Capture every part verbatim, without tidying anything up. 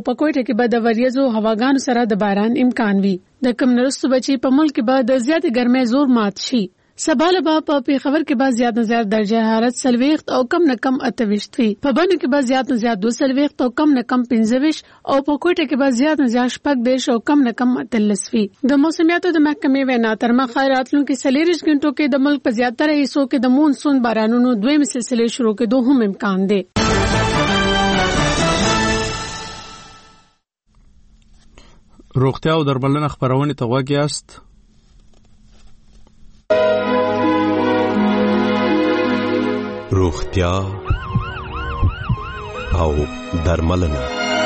په کوټه کې به د وریځو هواګانو سره د باران امکان وي. د کم نرستو بچي په ملک کې به د زیات ګرمۍ زور مات شي. سباله به په پیښور کې به زیات نه زیات درجه حرارت سلويخت او کم نه کم اتويشت وي. په باندې کې به زیات نه زیات دو سلويخت او کم نه کم پنځويش او په کوټه کې به زیات نه زیات شپږ دیش او کم نه کم اتلس وي. د موسمیاتو د محکمې وینا تر مخه راتلونکو څلوېښت غنټو کې د ملک په زیاتره حصو کې د مونسون بارانونو دویم سلسله شروع کېدو هم امکان دی. روغتیا او درملنه خبرونه ته غوږ یاست. روغتیا او درملنه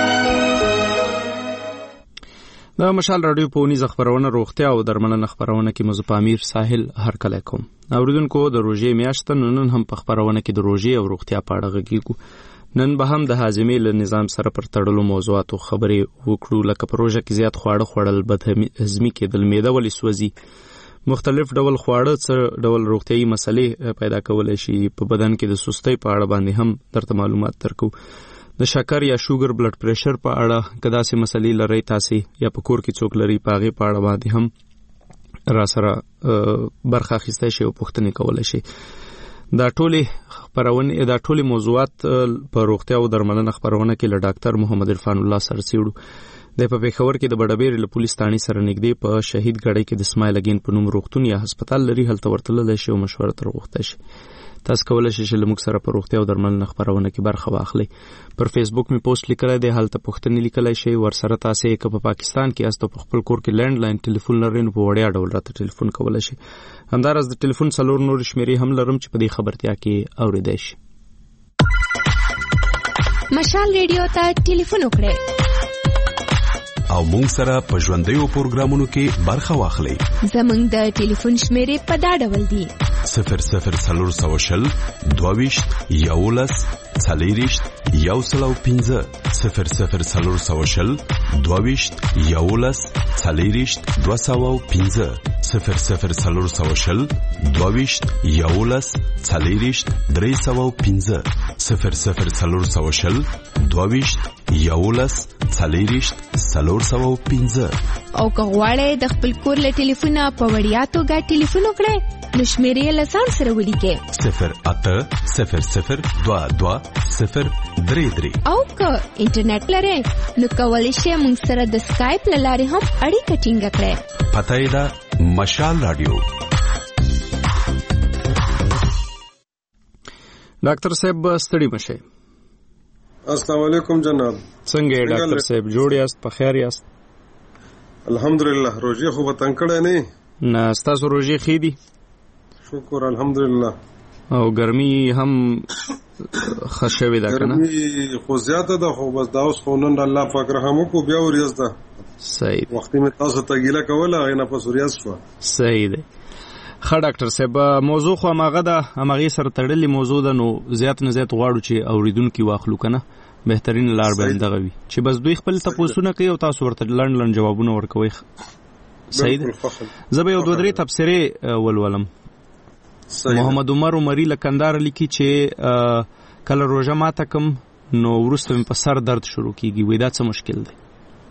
د مشال رادیو په ونیزه خبرونه روغتیا او درملنه خبرونه کې مزو پامیر ساحل هرکله کوم. اوریدونکو د روژې میاشت نن هم په خبرونه کې د روژې او روغتیا په اړه غږیږو. نن به هم د هاضمې له نظام سره پر تړلو موضوعاتو خبرې وکړو، لکه پروژه کې زیات خواړه خوړل بد هضمي کېدل، معده ولې سوځي، مختلف ډول خواړه څه ډول روغتیايي مسلې پیدا کولای شي، په بدن کې د سستۍ په اړه باندې هم درته معلومات درکو، د شکر یا شوګر بلډ پریشر په اړه کدا سه مسلې لري تاسو یا په کور کې څوک لري پاغه په اړه باندې هم را سره برخه اخیستای شي او پوښتنه کولای شي. دا ټولې خبرونه دا ټولې موضوعات په روغتیا او درملنه خبرونه کې له ډاکټر محمد عرفان الله سره سیړو. د په پیښور کې د بډابیر له پولیس ثاني سره نږدې په شهید ګړی کې د اسماعیل اگین په نوم روغتون یا هسپتال لري، هلته ورتللی شي او مشوره تر غوښته شي. تاسو کولای شئ چې موږ سره په روغتیا او درملنه خبرونه کې برخه واخلئ. پر فیسبوک می پوسټ لیکلی دی، هلته پوښتنې لیکلی شئ. ورسره تاسو که په پاکستان کې یاست او په خپل کور کې لینډ لاین ټلیفون لرئ نو په وړیا ډول راته ټلیفون کولای شئ. همداراز د ټلیفون څلور نور شمیرې هم لرم چې په دې خبرتیا کې اوریدای شي. مشال ریډیو ته ټلیفون وکړئ او مونږ سره په ژوندیو پروګرامونو کې برخه واخلئ. زمونږ د ټلیفون شمیرې په دا ډول دي: صفر صفر څلور سوه شل دوهویشت یولس څلېرویشت یو سل او پنځه صفر صفر څلور سوه شل دوهویشت یولس څلېرویشت دوه سوه او پنځه صفر صفر څلور سوه شل دوهویشت یولس څلېرویشت درې سوه او پنځه صفر صفر څلور سوه شل دوهویشت یولس څلېرویشت څلور سوه او پنځه. او که غواړئ د خپل کور له ټلیفونه په وړیا توګه ټلیفون وکړئ نو شمیرې له ځان سره ولیکئ: صفر اته صفر صفر دوه دوه صفر درې درې. او که انټرنیټ لرئ نو کولی شئ موږ سره د سکایپ له لارې هم اړیکه ټینګه کړئ. پته یې ده مشال رادیو. ډاکټر صاحب ستړي مشه. السلام علیکم جناب. څنګه یې ډاکټر صاحب؟ جوړ یاست؟ په خیر یاست؟ الحمدلله. روزي خو به تنګ کړی نه؟ نه، ستاسو روزي ښې دي؟ شکر الحمدلله. او ګرمي هم ښه شوې ده که نه؟ ګرمي خو زیاته ده، خو بس دا اوس خو نن الله پاک رحم وکړو، بیا وریځ ده. صحیح دی. وختي مې تاسو ته ګیله کوله، هغې نه پس وریځ شوه. صحیح دی. ښه ډاکټر صاحب، موضوع خو هماغه ده، هماغې سره تړلې موضوع ده، نو زیات نه زیات غواړو چې اوریدونکي واخلو که نه؟ بهترین لار به دغه وي چې بس دوی خپل تپوسونه کوي او تاسو ورته لنډ لنډ جوابونه ورکوئ. صحیح دی. زه به یو دوه درې تبصرې ولولم. محمد عمر عمري له کندهار لیکي چې کله روژه ماته کم نو وروسته مې په سر درد شروع کېږي، وایي دا څه مشکل دی؟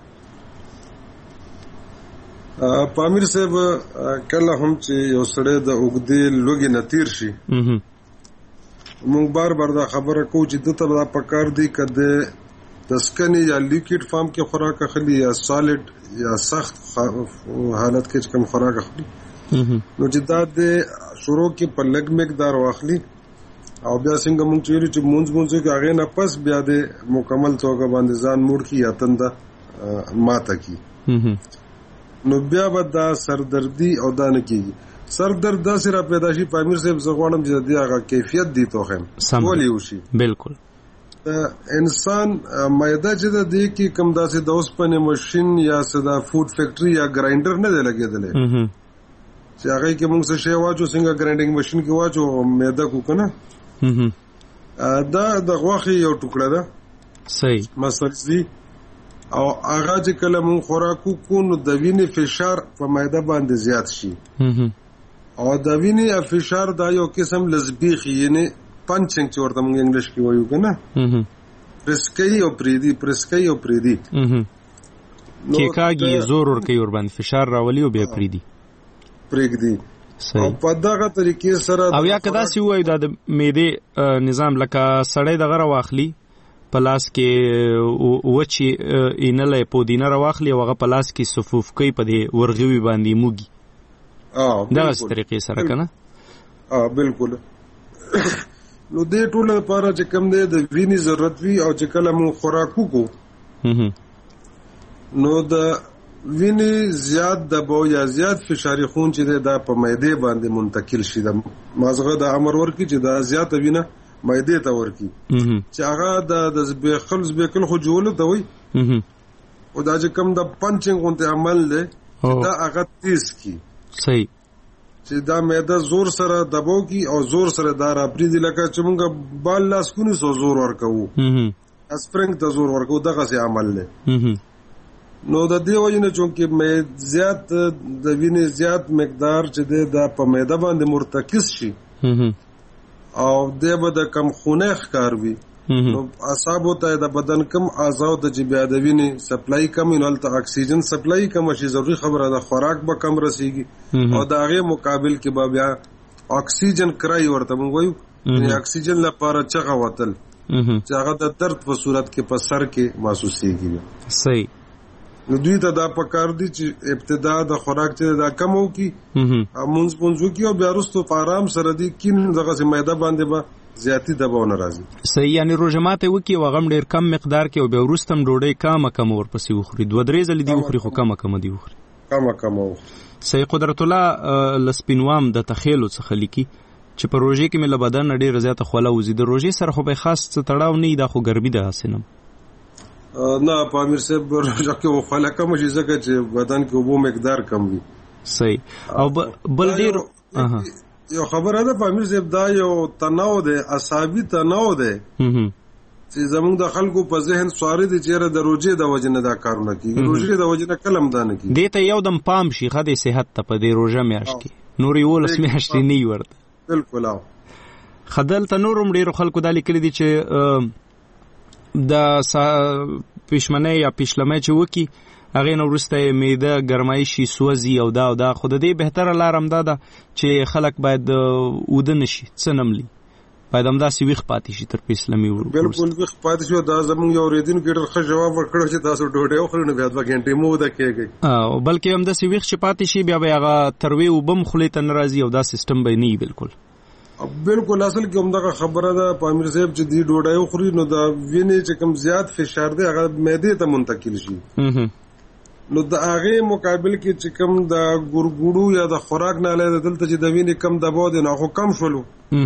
پامیر صاحب، کله هم چې یو سړی د اوږدې لوږې نه تیر شي مونږ بار بار دا خبره کوو چې دته دا پکار دی که د دسکنې یا لیکوډ فارم کې خوراک اخلي یا سالډ یا سخت حالت کې کوم خوراک اخلي، نو چې دا د شروع کې په لږ مقدار واخلي او بیا څنګه مونږ چې ویلو چې مونځ مونځ کې هغې نه پس بیا د مکمل توګه باندې ځان موړ کړي یا تنده ماته کړي، نو بیا به دا سردردي او دا نه کېږي. سر درد داسې را پیدا شي پامیر صاحب، زه غواړم چې د دې هغه کیفیت دی توخیم ولې وشي. بالکل. انسان معده چې د دې کې کم داسې د اوسپنې ماشین یا صدا فود فیکټري یا ګرایندر نه دی لګېدلی چې هغې کې موږ څه شی واچو، څنګه ګرایندنګ ماشین کې واچو معده کو که نه، دا د غوښې یو ټوکړه ده. صحیح. مسلسي او هغه چې کله مونږ خوراک وکړو نو د وینې فشار په معده باندې زیات شي او د وینې فشار دا یو قسم لزبیخي یعنی پنچنګ چې ورته مونږ انګلیش کې وایو که نه، پرسکي او پریدي پرسکي او پریدي کې کاږي زور ور کوي ور باندې فشار راولي او بیا پریدي پریږدي او په دغه طریقې سره او یا کدا سی وای د معدې نظام لکه سړی دغه راواخلي پلاس کې وچی اینلې پودینه راواخلي او هغه پلاس کې صفوف کوي په دې ورغوي باندې موږي اه دغه طریقې سره کنه اه بالکل نو دې ټول لپاره چې کوم دی د وینې ضرورت وي او چې کله مو خوراکو کو نو د وینې زیات دباو یا زیات فشاري خون چې دا په معدې باندې منتقل شي د مازغه د امر ورکی چې دا زیات وینه معدې ته ورکی چې هغه د زبېخل زبېکل خو جوړ ته وي او دا چې کوم د پنچینګ غونته عمل دی دا هغه تیز کی صحیح چې دا معده زور سره دباو کی او زور سره دا را پریدي لکه چې مونږ بال لاس کونی سو زور ورکو اسپرنګ ته زور ورکو دغه سي عمل له نو د دې وجنه چې مې زیات د وینې زیات مقدار چې د په معده باندې مرتکز شي او د به د کم خونه ښکار وي نو اعصاب ته د بدن کم اعضاء د جبیا د وینې سپلای کم نو ته اکسیجن سپلای کم شي ضروري خبره ده خوراک به کم رسیږي او د هغه مقابل کې به بیا اکسیجن کرای ورته موږ وایو یعنی اکسیجن لپاره چغه وتل چې هغه د درد په صورت کې په سر کې محسوسيږي صحیح نو دوی ته دا پکار دي چې ابتدا د خوراک چې دا کم وو کی مونږ پونځو کی او بیا وروسته په آرام سره دي کین دغه سي معده باندې به زیاتی دباو ناراضي صحیح یعنی روزه ماته وکي او غم ډیر کم مقدار کې او بیا وروستم ډوډۍ کم کم ورپسې وخوري دوه درې ځله دی وخوري خو کم کم دی وخوري کم کم صحیح قدرت الله لسپینوام د تخیلو څخه لیکي چې په روزه کې مل بدن ډیر زیاته خوله وزي د روزه سره خو به خاص تړاو نه دا خو ګرمي ده حسنم نه پامیر صاحب روزه کې خوله کم شي ځکه چې بدن کې وبو مقدار کم وي صحیح او بل ډیر یو خبره ده پامیر صاحب دا یو تناو ده عصبي تناو ده چې زموږ د خلکو په ذهن سواره دي چې د روزه د وجنه دا کارونه کوي روزه د وجنه کلم دانه کوي دته یو دم پام شي خدای صحت ته په دې روزه میاش کې نور یو لس میاش نه ورته بالکل او خدل ته نورم ډیرو خلکو د لیکل دي چې د پښمنه یا پښلمه چې وکی هغه نو ورسته میده ګرمای شي سوځي او دا او دا خود دې بهتره لارم دا ده چې خلک باید ودن شي څنملی باید هم دا سی ویخ پاتې شي تر اسلامي ور بالکل ویخ پاتې شو دا زموږ یو ریدین کې ډېر ښه جواب ورکړو چې تاسو ډوډۍ وخورئ نو بیا دوه غنټې مو ده کېږي او بلکې هم دا سی ویخ چې پاتې شي بیا به هغه تروي وبم خلې ته ناراضي او دا سیستم به نه بالکل بالکل اصل کې هم دا خبره ده پامیر صاحب چې دی ډوډۍ وخوري نو دا وینې چې کم زیات فشار دی هغه معدې ته منتقل شي نو د هغه مقابل کې چې کم د ګورګوړو یا د خوراک نه لید دلته چې د وینې کم دباو دی نو خو کم شولو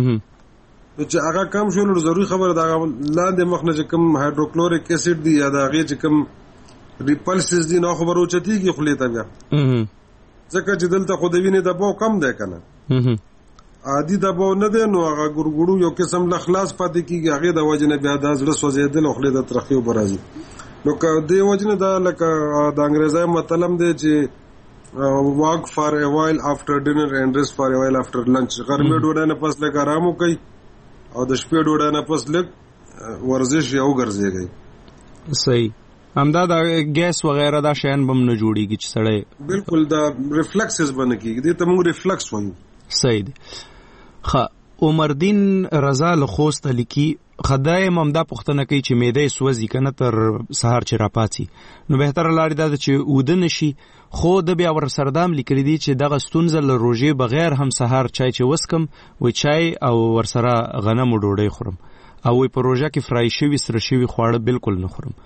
نو چې هغه کم شولو ضروري خبره ده لاندې مخنه چې کم هایدروکلوریک اسید دی یا د هغه چې کم ریپلسز دی نو خبرو چتیږي خلې ته بیا ځکه چې دلته خو د وینې دباو کم دی کنه عادي دباو نه دی نو هغه ګورګوړو یو قسم له خلاص پاتې کیږي هغه د وجنه بیا د زړه سوځیدل خو له ترخیو برازي نو که دی وجنه دا لکه د انګریزي مطلب دی چې واک فار ا وایل افټر ډینر اینڈ ریسټ فار ا وایل افټر لنچ غرمه ډوډۍ نه پس لکه آرام وکړي او د شپې ډوډۍ نه پس لږ ورزش یو ګرځيږي صحیح همدا د ګیس وغیرہ دا شین بم نه جوړیږي چې سړی بالکل دا ریفلکسز باندې کیږي دې ته موږ ریفلکس وایو صحیح دی خ عمردین رضا لخوست لیکي خدای ممدا پختنه کوي چې معده سوځي کنه تر سحر چې راپاتي نو بهتره لاري دا چې ودن شي خو د بیا ور سردام لیکلي دي چې دغه ستونزه له روزي بغیر هم سحر چای چې وسکم و چای او ور سره غنم ډوډۍ خورم او په روزه کې فرای شوی سره شوی خواړه بالکل نه خورم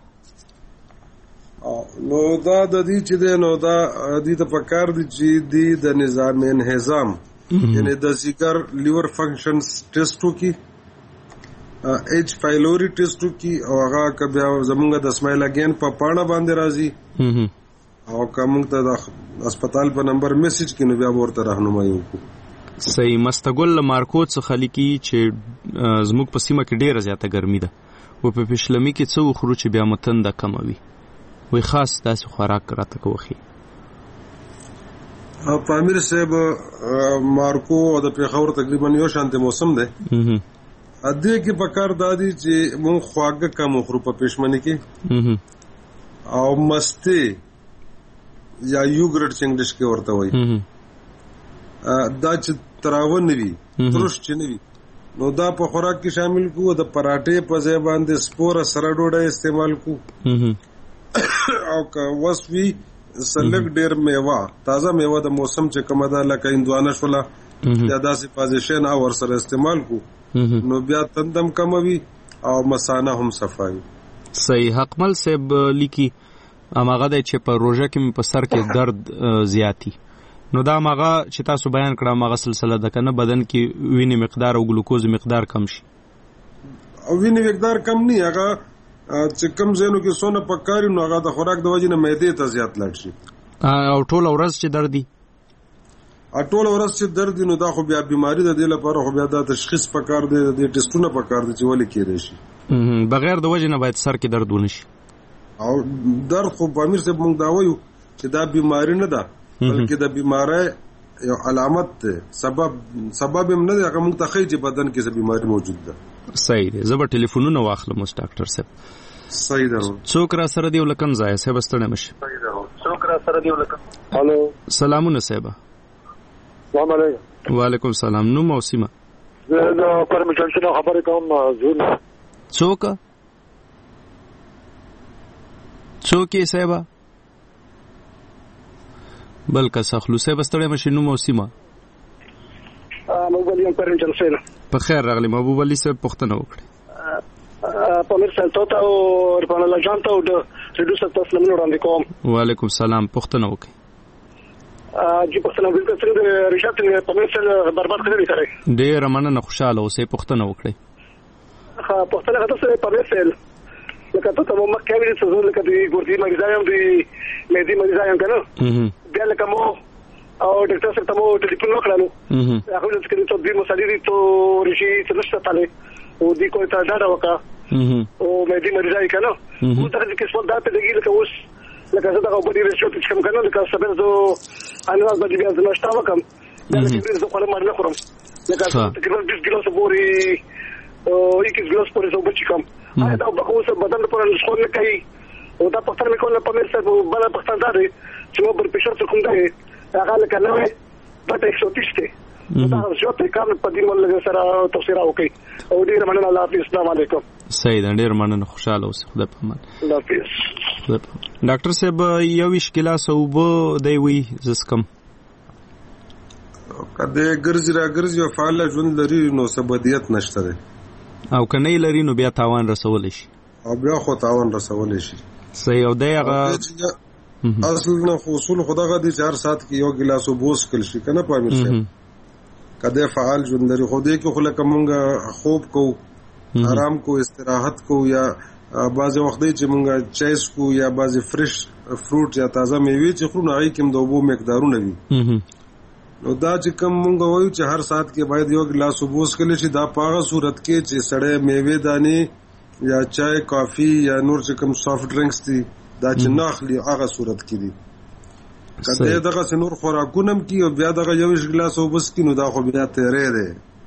نو دا د دې چې د نو دا د دې په کار دي چې د نظام انهضام یعنی د ذکر لیور فنکشنز ټیسټو کې ایچ پایلوري ټیسټو کې او هغه کبه زمونږ د اسماعیل اگین په پاڼه باندې راځي او کوم ته د هسپتال په نمبر میسج کې نو بیا ورته راهنمایي وکړو صحیح مستقل مارکوت څخه لیکي چې زموږ په سیمه کې ډیره زیاته ګرمي ده او په پښلمي کې څو خرو چې بیا متن د کموي وای خاص داسې خوراک راته کوخي پامیر صاحب مارکو او د پیښور تقریبا یو شانته موسم ده ا دې کې پکار دادی چې مونږ خواږه کم خورو په پېشمنی کې او مستی یا یوګرټ چنګډش کې ورته وایي دا چې تراون وي ترش چې نه وي نو دا په خوراک کې شامل کو د پراټې په ځای باندې سپوره سره ډوډۍ استعمال کو او که وسوي سلګ ډیر میوه تازه میوه د موسم چې کومه ده لکه هندوانه شوله یا داسې پازیشن او ور سره استعمال کو نو بیا تندم کموي او مسانه هم صفایي. صحیح. حقمل صاحب لیکي اماغه د چې په روزه کې په سر کې درد زیاتی نو دا ماغه چې تاسو بیان کړه ماغه سلسله د کنه بدن کې وینې مقدار او ګلوکوز مقدار کم شي او وینې مقدار کم نه هغه چې کم زینو کې سونه پکاري نو هغه د خوراک د وجې نه معدې ته زیات لاړ شي او ټول ورځ چې دردي ا ټول ورځ چې درد نو دا خو بیا بیماری د دې لپاره خو بیا د تشخیص پکار دی د ټیسټونو پکار دی چې ولې کېږي شي بغیر د وجې نه باید سر کې درد ونه شي او درد خو په امیر صاحب مونږ دا وایو چې دا بیماری نه ده بلکې د بیماری یو علامت ده سبب سبب هم نه دی هغه مونږ ته ښیي چې بدن کې څه بیماری موجود ده. صحیح دی. زه به ټلیفونونه واخلم اوس ډاکټر صاحب. صحیح ده. څوک را سره دی ولکم ځای صاحب ستړی مشه. صحیح ده. څوک را سره دی ولکم. هالو. سلامونه صاحب. السلام علیکم. وعلیکم السلام. نو موسیمه. زه د پرمیټنشن خبرې کوم زون. څوک؟ څوک یې صاحب؟ بلکې سخلو صاحب ستړی مشه. نو موسیمه. محبوب علي پرمیټنشن سره. په خیر راغلی محبوب علي صاحب پوښتنه وکړه. په مر سلطه او رپانه لجان ته د ریډوس تاسو لمنو وړاندې کوم. وعلیکم السلام. پوښتنه وکړئ. جی پښتنه ویل څنګه رشاد په مثال برباد کړی کړی ډیر مننه خوشاله اوسې پښتنه وکړي. ها پښتنه غته سره په مثال لکه ته ته مو مکه ویل څه لکه دی ګورتي مریضایم دی مېدی مریضایم کنه بیا لکه مو او ډاکټر سره مو ټلیفون وکړلو هغه د څه ته دی مسالې دی ته رشي څه نشته تاله او دی کوی ته ډاډه وکا او مېدی مریضای کنه او دا چې څه دا ته دیږي لکه اوس لکه زه دغه په دې رښتیا چې کوم کنه لکه سبب زه انواز باندې بیا زه نشته وکم دا چې زه خپل مرنه خورم لکه تقریبا بیس ګلاس پورې او یک ګلاس پورې زه وبچ کوم دا په اوسه بدن پر څخه نه کوي او دا په تر مې کوله په مې سره بل په ستان دی چې مو پر پېښه څه کوم دی هغه لکه نه وي په ایکسوتیسته دا څه ته کار په دې مل سره تفسیر وکي او ډیر مننه. الله حافظ. السلام علیکم. سید ډیر مننه خوشاله اوسه. خدای په امان. الله حافظ. ډاکټر صاحب یو ویش کلاس او به دی وی زسکم کله ګرځي را ګرځي او فعال ژوند لري نو سبدیت نشته ده او کنه لري نو بیا تاوان رسول شي او بیا خو تاوان رسول شي. صحیح. او دغه اصل نه اصول خدغه دي چار سات کې یو ګلاس وبوس کل شي کنه پامیر شه کده فعال ژوند لري خو دې کې خو لکه مونږه خوب کو آرام کو استراحت کو یا بعض وخت چې مونږه چایس کو یا بعض فرش فروټ یا تازه میوه چې خورو نه هغه کوم د اوبو مقدارونه وي نو دا چې کوم مونږ وایو چې هر سات کې باید یو ګلاس وبوس کله شي دا پاغه صورت کې چې سړې میوه دانی یا چای کافی یا نور چې کوم سافټ ډرینکس دي دا چې ناخلی هغه صورت کې دي کله دغه سنور خوراکونم کې او بیا دغه یو ګلاس وبوس کې نو دا خو بیا تیرې ده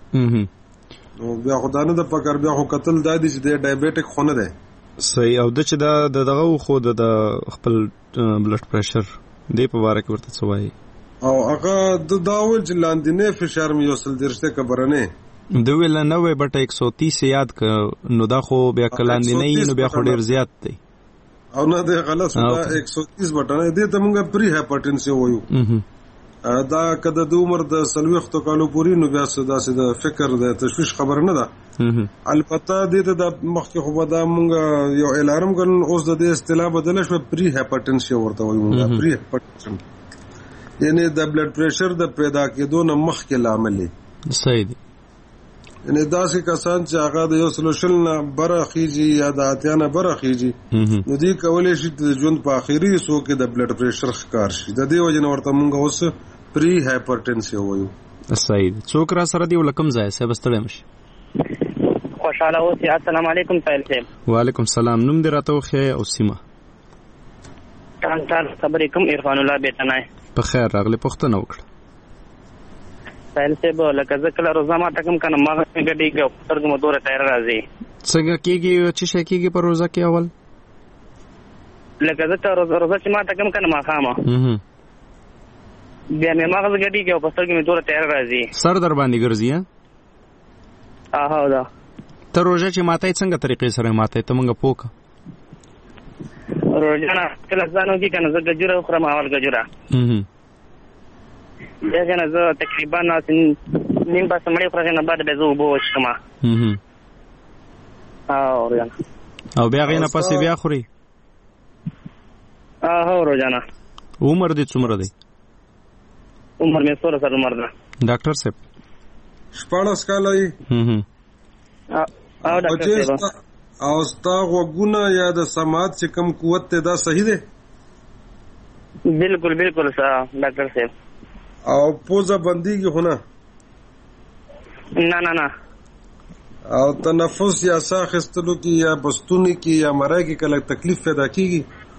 نو بیا خدانه د پکر بیا خو قتل دادی چې د ډایابټیک خونه ده. صحیح. او د چې دا دغه خو د خپل بلډ پريشر دی په واره کې ورته څه وایي او هغه د داول چې لاندې فشار مې یو سل درشته کبرنه د ویل نه وای بټ ایک سو تیس یاد ک نو دا خو بیا کلاندې نه نو بیا خو ډیر زیات دی او نه ده غلط دا ایک سو تیس بټنه دې ته موږ پری هایپرټنسي وایو دا کده د عمر د سلويختو کالو پورې نو بیا صدا صدا فکر د تشويش خبر نه ده البته دې ته د مخکې خو دا مونږ یو الارم ګن اوس د دې اصطلاح بدل شو پری هایپرټنسي ورته وایو مونږ پری هایپرټنسي یعنی د بلډ پريشر د پیدا کېدو نه مخکې لامل دی. صحیح دی. یعنی داسې کسان چې هغه د یو سلوشل نه برخیږي یا د اتیا نه برخیږي نو دوی کولی شي د ژوند په اخري حصو کې د بلډ پريشر ښکار شي د دې وجه نه ورته مونږ اوس پری هایپرټنسي وایو. صحیح دی. څوک را سره دی ولکم ځای صاحب ستړی مشه. خوشاله اوسئ. السلام علیکم سایل صاحب. وعلیکم السلام. نوم دې راته وښیه او سیمه. ټان ټان خبرې کوم عرفان الله بیتنای. په خیر راغلی پوښتنه وکړه. سایل صاحب لکه زه کله روزه ما ټکم کنه ما ګډیږي او سترګو مو دوره ټایر راځي. څنګه کېږي چې شي کېږي په روزه کې اول؟ لکه زه ته روزه روزه چې ما ټکم کنه ما خامه بیا مې مغز ګډیږي او سترګو مې دوره ټایر راځي. سر در باندې ګرځي؟ ها ها دا ته روزه چې ماته څنګه طریقې سره ماته ته مونږ پوکا روزه نه کله ځانو کې کنه زه ګجوره خورم اول ګجوره بیا کنه زه تقریبا نیم پاس مړی خورم نه بعد به زه وبو وچکم او روزانه او بیا غینه پسې بیا خوري؟ ها روزانه. عمر دې څومره دی؟ عمر مې سوله سره عمر ده. ډاکټر صاحب شپاړس کاله یې. او ډاکټر صاحب او ستا غوږونه یا د سماعت چې کم قوت ته دا صحیح دی؟ بالکل بالکل صح ډاکټر صاحب. او پوزه بندیږي خو نه؟ نه نه نه. او تنفس یا ساه اخیستلو کې یا بستوني کې یا مرای کې کله تکلیف پیدا کیږي؟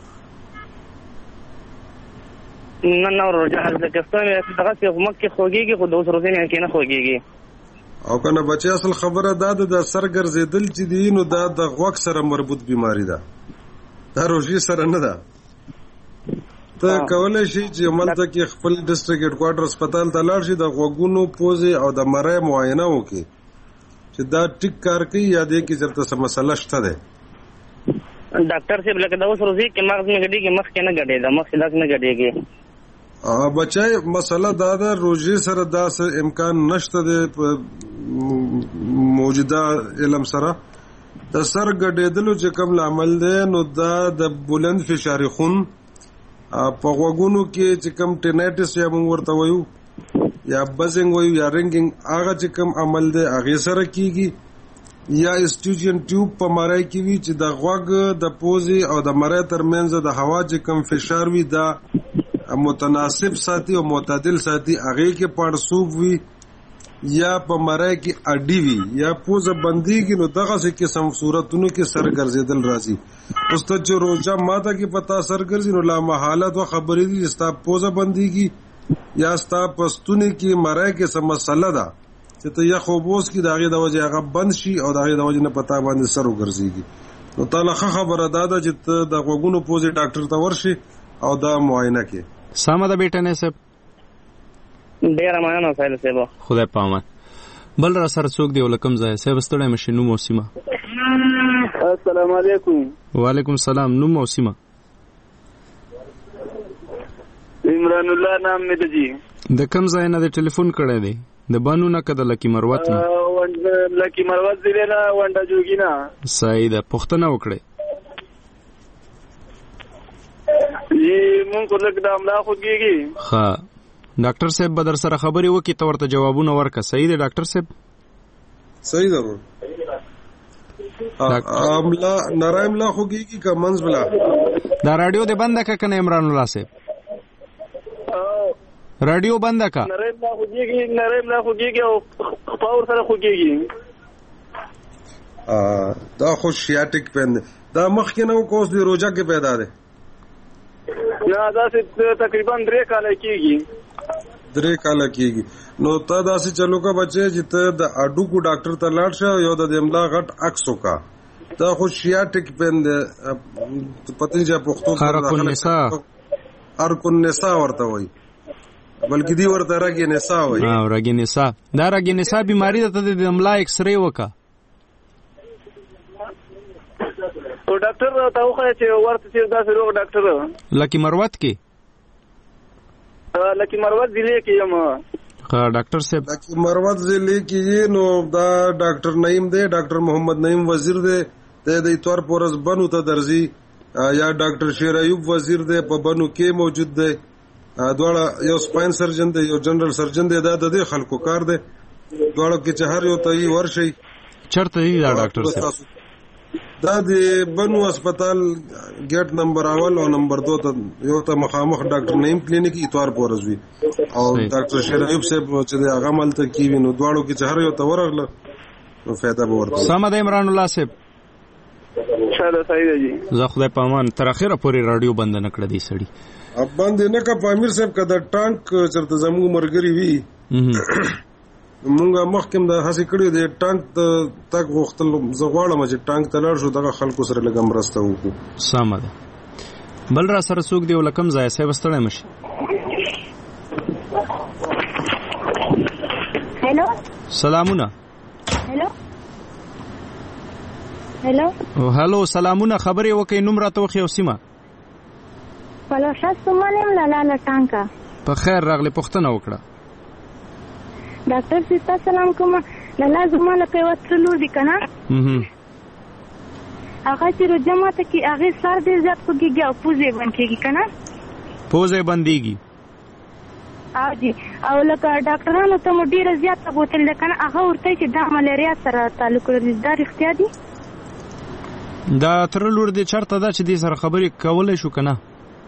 نه نه ورځه ځکه ستاسو دغه څه مکه خوږیږي خو د اوس ورځې نه کې نه خوږیږي. او کنه بچي اصل خبره دا ده د سر ګرځیدل چې دی نو دا د غوږ سره مربوط بیماری ده، دا روژې سره نه ده. ته کولای شي چې عملته کې خپل ډسټریکټ هډ کوارټر هسپتال ته لاړ شي د غوږونو پوزې او د مرۍ معاینه وکړي چې دا ټیک کار کوي یا دی کې چېرته څه مسله شته دی. ډاکټر صاحب لکه د اوس ورځې کې مغز نه ګډېږي مخکې نه ګډېده مخکې داسې نه ګډېږي. بچای مسله دا ده روژې سره داسې امکان نشته دی په موجوده علم سره د سر ګډېدلو چې کوم لامل دی نو دا د بلند فشار خون په غوږونو کې چې کوم ټینایټس یا موږ ورته وایو یا بزنګ وایو یا رنګینګ هغه چې کوم عمل دی هغې سره کیږي یا اسټیوجن ټیوب په مرۍ کې وي چې د غوږ د پوزې او د مرۍ ترمنځ د هوا چې کوم فشار وي دا متناسب ساتي او معتدل ساتي هغې کې پړسوب وي یا په مرۍ کې اډي وي یا پوزه بندیږي نو دغسې قسم صورتونو کې سر ګرځېدل راځي. اوس ته چې روژه ماته کې پتا سر ګرځي نو لامحاله دوه خبرې دي چې ستا پوزه بندیږي یا ستا په ستوني کې مرۍ کې څه مسله ده چې ته یخ اوبوس کې د هغې د وجې هغه بند شي او د هغې د وجې نه پتا باندې سر وګرځېږي. نو تاله ښه خبره دا ده چې ته د غوږونو پوزې ډاکټر ته ورشي او دا معاینه کې. سمه ده بیټنې صاحب. ډېره مننه سایل صاحب. خدای په امان. بل را سره څوک دی ولکم ځای صاحب ستړی مشي نوم او سیمه. السلام علیکم. وعلیکم السلام. نوم او سیمه؟ عمران الله نام مې ده جی. د کوم ځای نه د ټلیفون کړی دی؟ د بانو نه که د لکی مروت نه؟ لکی مروت ضلع نه ونډه جوګي نه. صحیح ده پوښتنه وکړئ. جی مونږ خو لږ د املا خوږېږي. ښه ډاکټر صاحب به در سره خبرې وکړي ته ورته جوابونه ورکړه. صحیح دی ډاکټر صاحب؟ صحیح ده املا نری املا خوږېږي که منځ بلا؟ دا راډیو دې بنده که که نه عمران الله صاحب؟ راډیو بنده که؟ نری املا خوږېږي نری املا خوږېږي او خپا ورسره خوږېږي. دا خو شیاټک پین دی. دا مخکې نه و که اوس د روژه کې پیدا دی؟ نه داسې تقریبا درې کاله کېږي. درې کاله کېږي. نو ته داسې چلو که بچې چې ته د اډوکو ډاکټر ته لاړ شه یو د املا غټ عکس وکړه. دا خو شیاټک پین دی پته چې پښتو حرک النساء حرک النساء ورته وایي بلکې دی ورته رګ نساء وایي. رګ نساء دا رګ نساء بیماری ده. ته د املا ایکس رې وکړه. او ډاکټر ته وښایه چې ورته چې داسې روغ ډاکټر لکی مروت کې لکی مروت ضلع کې یم. ښه ډاکټر صاحب لکی مروت ضلع کې یې نو دا ډاکټر نعیم دی ډاکټر محمد نعیم وزیر دی د اتوار په ورځ بنو ته درځي یا ډاکټر شیر ایوب وزیر دی په بنو کې موجود دی. دواړه یو سپاین سرجن دی یو جنرال سرجن دی. دا د دې خلکو کار دی دواړو کې چې هر یو ته یې ورشئ. چېرته دی دا ډاکټر صاحب؟ دا د بنو هسپتال ګیټ نمبر اول او نمبر دو ته یو ته مخامخ ډاکټر نعیم کلینیک اتوار په ورځ وي او ډاکټر شیر ایوب صاحب چې هغه ملته کیوي نو دواړو کې چې هر یو ته ورغله نو فایده به ورته. سمه ده عمران الله صاحب. شاده صحیح دی. زه خدای په امان. تر اخره پورې راډیو بند نه کړه دی سړی. اب باندې نه کا پامیر صاحب کا د ټانک چرته زموږ مرګري وی مونږه مخکې د هڅې کړې د ټانک ته تک غوښتل زه غواړم چې ټانک ته لاړ شو دغه خلکو سره لږ مرسته وکړو. سمه ده. بل را سره څوک دی ولکم ځای صاحب ستړی مشي. هلو سلامونه. هلو هلو هلو سلامونه. خبرې وکي نوم راته وخی او سیمه. پلوشه سومالم لاله ټانکا. په خیر راغلی پوښتنه وکړه. ډاکټر سیتا سلام کوم. لاله زماله په وتر لور دي کنه. هم هغه چې رجماته کې هغه سر دې زیات کوږي او پوزې بند کېږي کنه. پوزې بندېږي. او جی او لکه ډاکټرانو ته مو ډیره زیاته بوتل ده کنه هغه ورته چې دا ملاریا سره تعلق لري. دا رښتیا دي؟ دا تر لور دې چرته ده چې دې سره خبرې کولای شو کنه؟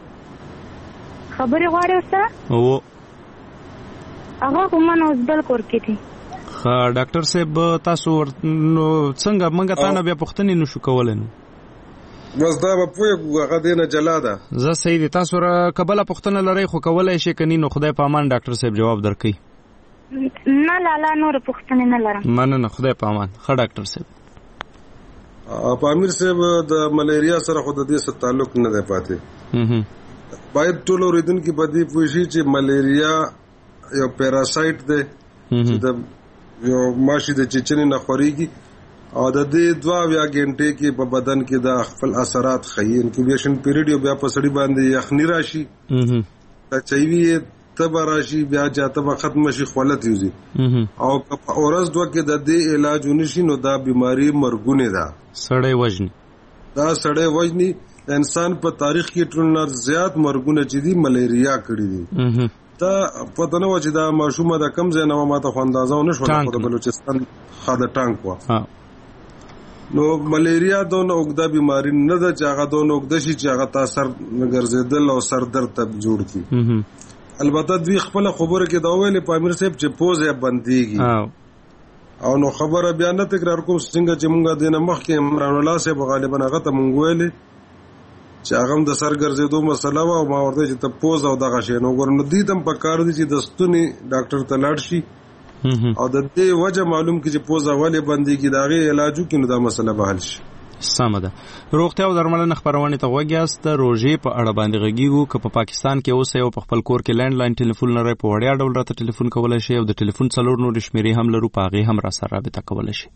خبرې غواړي ورسره؟ او هغه خو من اوس بل کور کې دي. ښه ډاکټر صاحب تاسو نو څنګه موږ تا نه بیا پوښتنې نشو کولی نو؟ بس دا به پوهېږو هغه دې نه جلا ده. زه صحیح دي. تاسو را که بله پوښتنه لرئ خو کولی شئ که نی نو خدای په امان ډاکټر صاحب جواب درکوي. نه لالا نور پوښتنې نه لرم. مننه خدای په امان. ښه ډاکټر صاحب. پامیر صاحب د ملیریا سره خو د دې سره تعلق نه دی پاتې. باید ټول اوریدونکي په دې پوه شي چې ملیریا یو پیراسایټ دی چې د یو ماشي د چیچنې نه خورېږي او د دې دوه اویا غنټې کې په بدن کې د خپل اثرات ښیي. انکوبیشن پیریډ یو بیا په سړي باندې یخني راشي چایوي تبه راشي بیا چې تبه ختم شي خولت یوزي او په اورز دوه کې د دې علاج ونشي نو دا بیماری مرګونه ده. سړی وژني. دا سړی وژني. انسان په تاریخ کې ټول زیات مرګونه چې دي ملیریا کړي دي. دا پته نه و چې دا ماشومه د کم ځای نه ماته خو اندازه ونه شوله خو د بلوچستان خاده ټانک وه. نو ملیریا دونه اوږده بیماری نه ده چې هغه دونه اوږده شي چې هغه تا سر ګرځېدل او سر درد ته جوړ کړي. البته دوی خپله خبره کې دا وویلې پامیر صاحب چې پوزې بندېږي او نو خبره بیا نه تکرار کوم څنګه چې مونږ دې نه مخکې عمران الله صاحب غالبا هغه ته مونږ ویلې چې هغه هم د سر ګرځېدو مسله وه او ما ورته چې ته پوز او دغه شی نو ګوره نو دې ته هم پکار دي چې د ستوني ډاکټر ته لاړ شي او د دې وجه معلوم کی چې پوزه ولې بندېږي د هغې علاج وکړي نو دا مسله به حل شي. سمه ده. روغتیا او درملنه خپرونې ته غوږ یاست. د روژې په اړه باندې غږیږو که په پاکستان کې اوسئ او په خپل کور کې لینډ لاین ټلیفون لرئ په وړیا ډول راته ټلیفون کولی شئ او د ټلیفون څلور نورې شمېرې هم لرو په هغې هم راسره رابطه کولی شئ.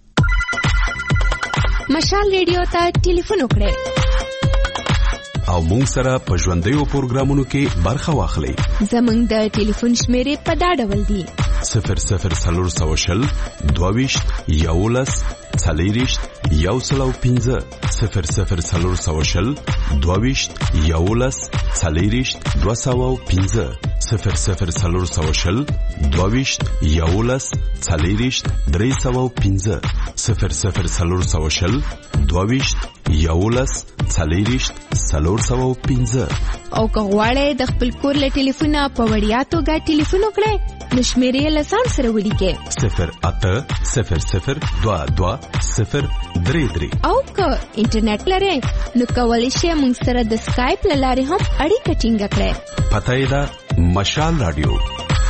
مشال ریډیو ته ټلیفون وکړئ او مونږ سره په ژوندیو پروګرامونو کې برخه واخلئ. زمونږ د ټلیفون شمېرې په دا ډول دي: صفر صفر څلور سوه شل دوه ویشت یولس څلېرویشت یو سل او پنځه صفر صفر څلور سوه شل دوه ویشت یولس څلېرویشت دوه سوه او پنځه صفر صفر څلور سوه شل دوه ویشت یولس څلېرویشت درې سوه او پنځه صفر صفر څلور سوه شل دوه ویشت یولس څلېرویشت څلور سوه او پنځه. او که غواړئ د خپل کور له ټلیفونه په وړیا توګه ټلیفون وکړئ نو شمېرې له ځان سره ولیکئ: صفر اته صفر صفر دوه دوه صفر درې درې. او که انټرنیټ لرئ نو کولی شئ موږ سره د سکایپ له لارې هم اړیکه ټینګه کړئ. پته یې ده مشال راډیو.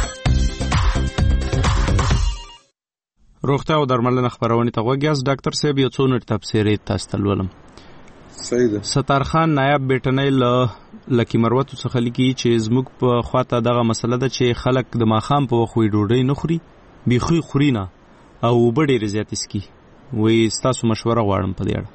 روغتیا او درملنه خپرونې ته غوږ یاست. ډاکټر صاحب یو څو نورې تبصرې تاسو ته لولم. صحیح ده. ستار خان نایب بیٹنۍ له لکی مروتو څخه لیکي چې زموږ په خواته دغه مسله ده چې خلک د ماښام په وخت ډوډۍ نه خوري بیخي خوري نه او اوبه ډېرې زیاتې څښي. وایي ستاسو مشوره غواړم په دې اړه.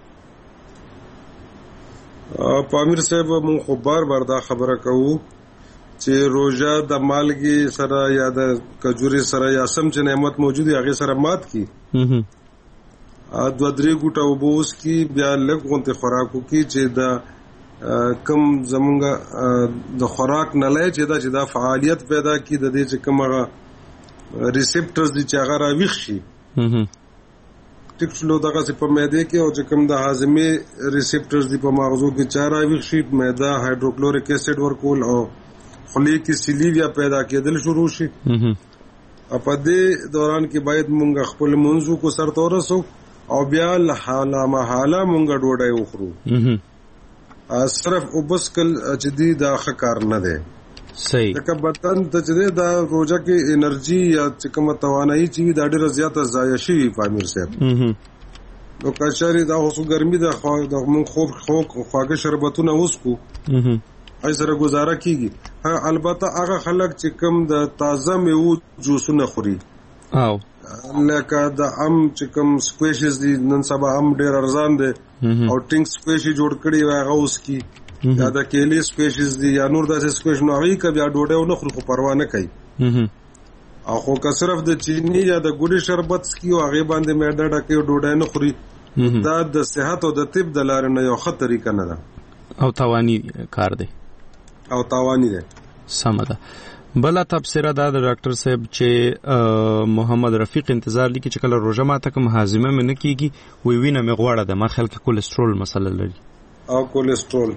پامیر صاحب مونږ خو بار بار دا خبره کوو چې روژه د مالګې سره یا د کجورې سره یا سم چې نعمت موجود وي هغې سره مات کړي. دوه درې ګوټه اوبه وڅښي بیا لږ غوندې خوراک وکړي چې د کم زمونږ د خوراک نلی چې دا چې دا فعالیت پیدا کړي د دې چې کوم هغه ریسپټرز دي چې هغه راویښ شي ټیک شلو دغسې په معدې کې او چې کوم د هاضمې ریسپټرز دي په مغزو کې چا راویښ شي معده هایدروکلوریک اسید ورکول او خولې کې سیلیویا پیدا کېدل شروع شي. په دې دوران کې باید مونږ خپل منځو کو سر ته ورسو او بیا له حاله محاله مونږ ډوډۍ وخورو. صرف اوبه څښل چې دي دا ښه کار نه دی. صحیح. لکه بدن ته چې دا روزه کې انرژي یا چې کومه توانایي چې دا ډېره زیاته ضایع شي پامیر صاحب. نو کاشاري دا اوس ګرمي د مونږ خوب خو خواږه شربتونه وسکو ای سره گزاره کیږي. البته هغه خلک چې کوم د تازه میوه جوسونه خوري او لکه د ام چې کوم سکویشز دي نن سبا ام ډېر ارزان دي او ټینګ سکویشي جوړ کړي وای هغه اوس کی یا د کېلي سکویشز دي یا نور داسې سکویش نو هغه کبي ډوډۍ نه خوري خو پروا نه کوي. او خو که صرف د چینی یا د ګوډي شربت سکیو هغه باندې معده ډکه ډوډۍ نه خوري دا د صحت او د طب د لارې نه یو ښه طریقه نه ده او تاوانی کار دی او تاوانی دی. سمه ده. بل تفسیر دا د ډاکټر صاحب چې محمد رفیق انتظار لیکي چې کله روزه ماته کوم هاضمه مې نه کیږي وی وینه مې غواړه ده ما خیال کې کولیسټرول مسله لري او کولیسټرول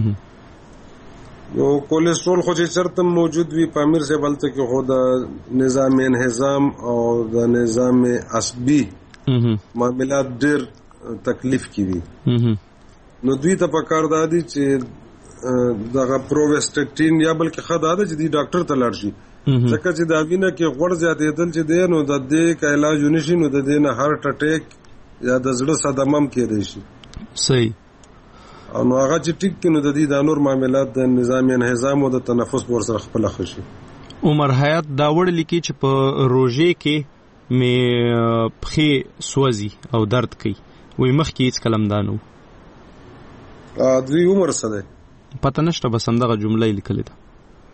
یو کولیسټرول خو چې چرته موجود وي پامیر سے بلته کې خو د نظام انهضام او د نظام عصبي معاملات ډېر تکلیف کی وي نو دوی ته پکار دادي چې دغه پروویسټټین یا بلکې خدای د دې ډاکټر ته لاړ شي ځکه چې دا وینه کې غوړ زیاتېدل چې دی نو د دې کا علاج ونشي نو د دې نه هارت اٹیک یا د زړه صدمه هم کېدای شي. صحیح. او نو هغه چې ټیک کینو د دې د نور معاملات د نظام انهضام او د تنفس پر سره خپل خشي. عمر حیات دا وړ لیکي چې په روزه کې مې پخې سوځي او درد کوي وای مخ کې هیڅ کلم دانو ا دوی عمر سره پته نشته بس هم دغه جمله لیکلې ده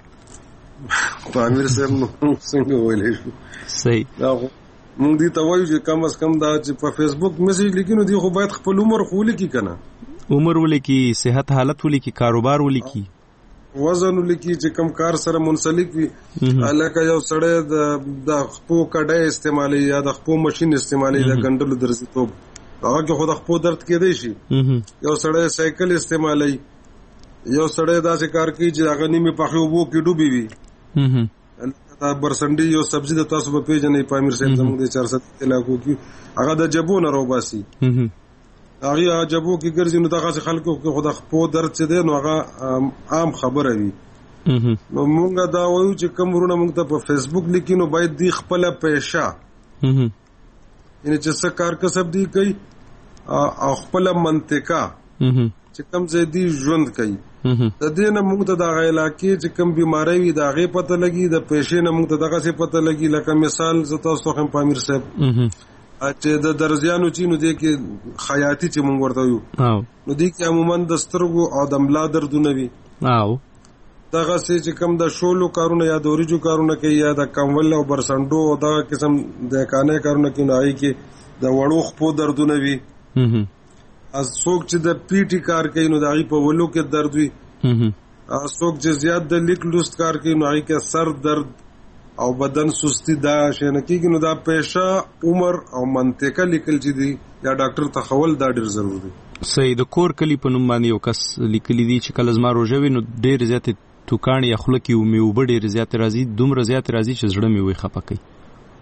پامیر صاحب نو څنګه ویلې شو. صحیح. دا مونږ دې ته وایو چې کم از کم دا چې په فیسبوک میسج لیکینو دی خو باید خپل عمر خو لیکي کنه عمر ولیکي صحت حالت ولیکي کاروبار ولیکي وزن ولیکي چې کم کار سره منسلک وي الکه یو سړی د د خپو کډه استعمالي یا د خپو ماشين استعمالي د ګندلو درځي توب هغه کې خود خپو درد کېدای شي یو سړی سایکل استعمالي یو سړی داسې کار کوي چې هغه نیمه پخې وبو کې ډوبي وي دا برسنډي یو سبزی د تاسو په پیژنې پامیر صاحب زموږ د چار سو علاقو کې هغه د جبو نه روباسي هغه جبو کې ګرځي نو دغه خلکو کې خود خپو درد څه دی نو هغه عام خبره وي نو مونږ دا وایو چې کوم ورونه مونږ ته په فیسبوک لیکي نو باید دی خپل پېښه یعنی چې څه کار کسب دی کوي او خپل منطقه چې کوم ځای دی ژوند کوي د دې نه موږ ته د هغه علاقې چې کوم بیماری وي د هغې پته لګي د پیشې نه موږ ته دغسې پته لګي لکه مثال زه تاسو ته ښیم پامیر صاحب چې د درزیانو چې نو دې کې خیاطي چې موږ ورته ویو نو دې کې عموما د سترګو او د ملا دردونه وي دغسې چې کوم د شولو کارونه یا د وریجو کارونه کوي یا د کمول او برسنډو او دغه قسم د کانې کارونه کوي نو هغې کې د وړو خپو دردونه وي از څوک چې د پیټي کار کوي نو د هغې په ولو کې درد وي څوک چې زیات د لیک لوست کار کوي نو هغې کې سر درد او بدن سستی دا شی نه کېږي نو دا پیشه عمر او منطقه لیکل چې دي یا ډاکټر ته خول دا ډېر ضرور دی. صحیح. د کور کلي په نوم باندې یو کس لیکلی دي چې کله زما روژه وي نو ډېرې زیاتې توکاڼې یا خوله کې مې اوبه ډېرې زیاتې راځي دومره زیاتې راځي چې زړه مې وایي خفه کوي.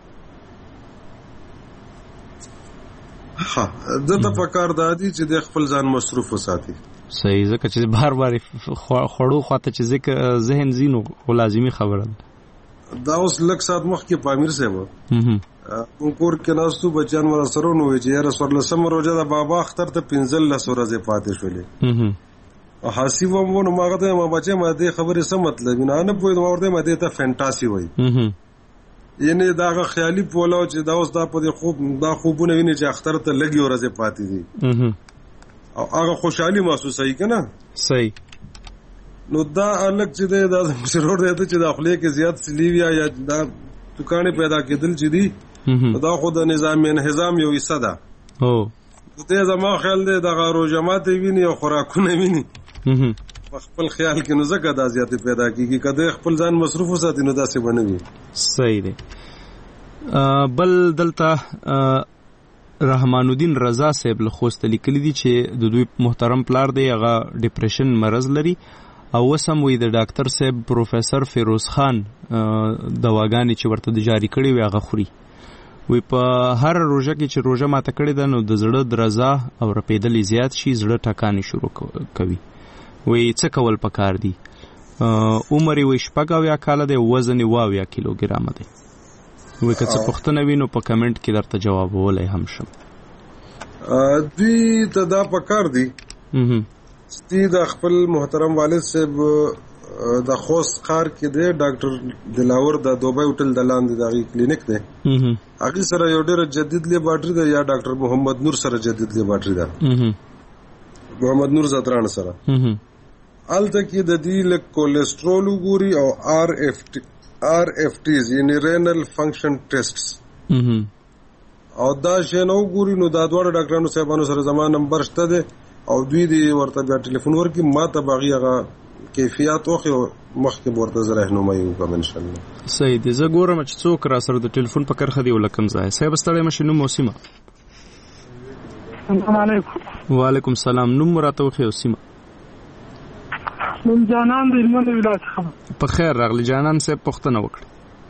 ها دته پکار دادی چې د خپل ځان مصروف وساتي. صحیح. ځکه چې بار بار خوړو خواته چې ځکه ذهن زینو خو لازمي خبره ده. دا اوس لږ ساعت مخکې پامیر صاحب مونږ کور کې ناستو بچیان ور سره نو وی چې یاره څوارلسمه روژه د بابا اختر ته پنځلس ورځې پاتې شولې او حاسب هم نو ما ته ما بچی ما دې خبرې څه مطلب نه نه پوهېدم ما ورته ما دې ته فینټاسي وایي یعنی دا هغه خیالي پولاو چې دا اوس دا په دې خوب دا خوبونه ویني چې اختر ته لږې ورځې پاتې دي او هغه خوشحالي محسوسوي که نه. صحیح. نو دا الګ چې دی دا ضرور دی چې د خولې کې زیات سلیویا یا دا توکانې پیدا کېدل چې دي دا خو د نظام انهضام یو حصه ده. دې زما خیال دی دغه روژه ماتې ویني او خوراکونه ویني په خپل خیال کې نو ځکه دا زیاتې پیدا کېږي که دی خپل ځان مصروف وساتي نو داسې به نه وي. صحیح دی. بل دلته رحمان الدین رضا صاحب له خوست لیکلي دي چې د دوی محترم پلار دی هغه ډپریشن مرض لري او اوس هم وایي د ډاکټر صاحب پروفیسر فیروز خان دواګانې چې ورته د جاري کړې وي هغه خوري. وایي په هر روژه کې چې روژه ماته کړې ده نو د زړه درزا او رپېدل زیات شي زړه ټکانې شروع کوي. وایي څه کول پکار دي عمر یې شپږ اویا کاله دی، وزن یې اوه اویا کیلوګرام دی. وایي که څه پوښتنه وي نو په کمنټ کې درته جوابولی هم شم. دوی ته دا پکار دي چې د خپل محترم والد صاحب د خوست ښار کې دی ډاکټر دلاور د دوبۍ هوټل د لاندې د هغې کلینیک دی، هغې سره یو ډېره جدید لیبارټري ده، یا ډاکټر محمد نور سره جدید لیبارټري ده، محمد نور زتران سره. هلته کې د دې لږ کولیسټرول وګوري او آر اف ټي آر اف ټیز یعنې رینل فنکشن ټیسټس او دا شی نه وګوري. نو دا دواړه ډاکټرانو صاحبانو سره زما نمبر شته دی او دوی دې ورته بیا ټلیفون ورکړي، ما ته به هغې هغه کیفیات وخی او مخکې به ورته زه رهنمایي وکړم انشاءالله. صحیح دی. زه ګورم چې څوک را سره د ټلیفون په کرښه دی ولکم ځای. صاحب ستړی مه شئ، نوم او سیمه. السلام علیکم. وعلیکم السلام. نوم مو راته وښیئ او سیمه. نوم جانان د هلمند ولایت څخه. په خیر راغلی جانان صاحب، پوښتنه وکړئ.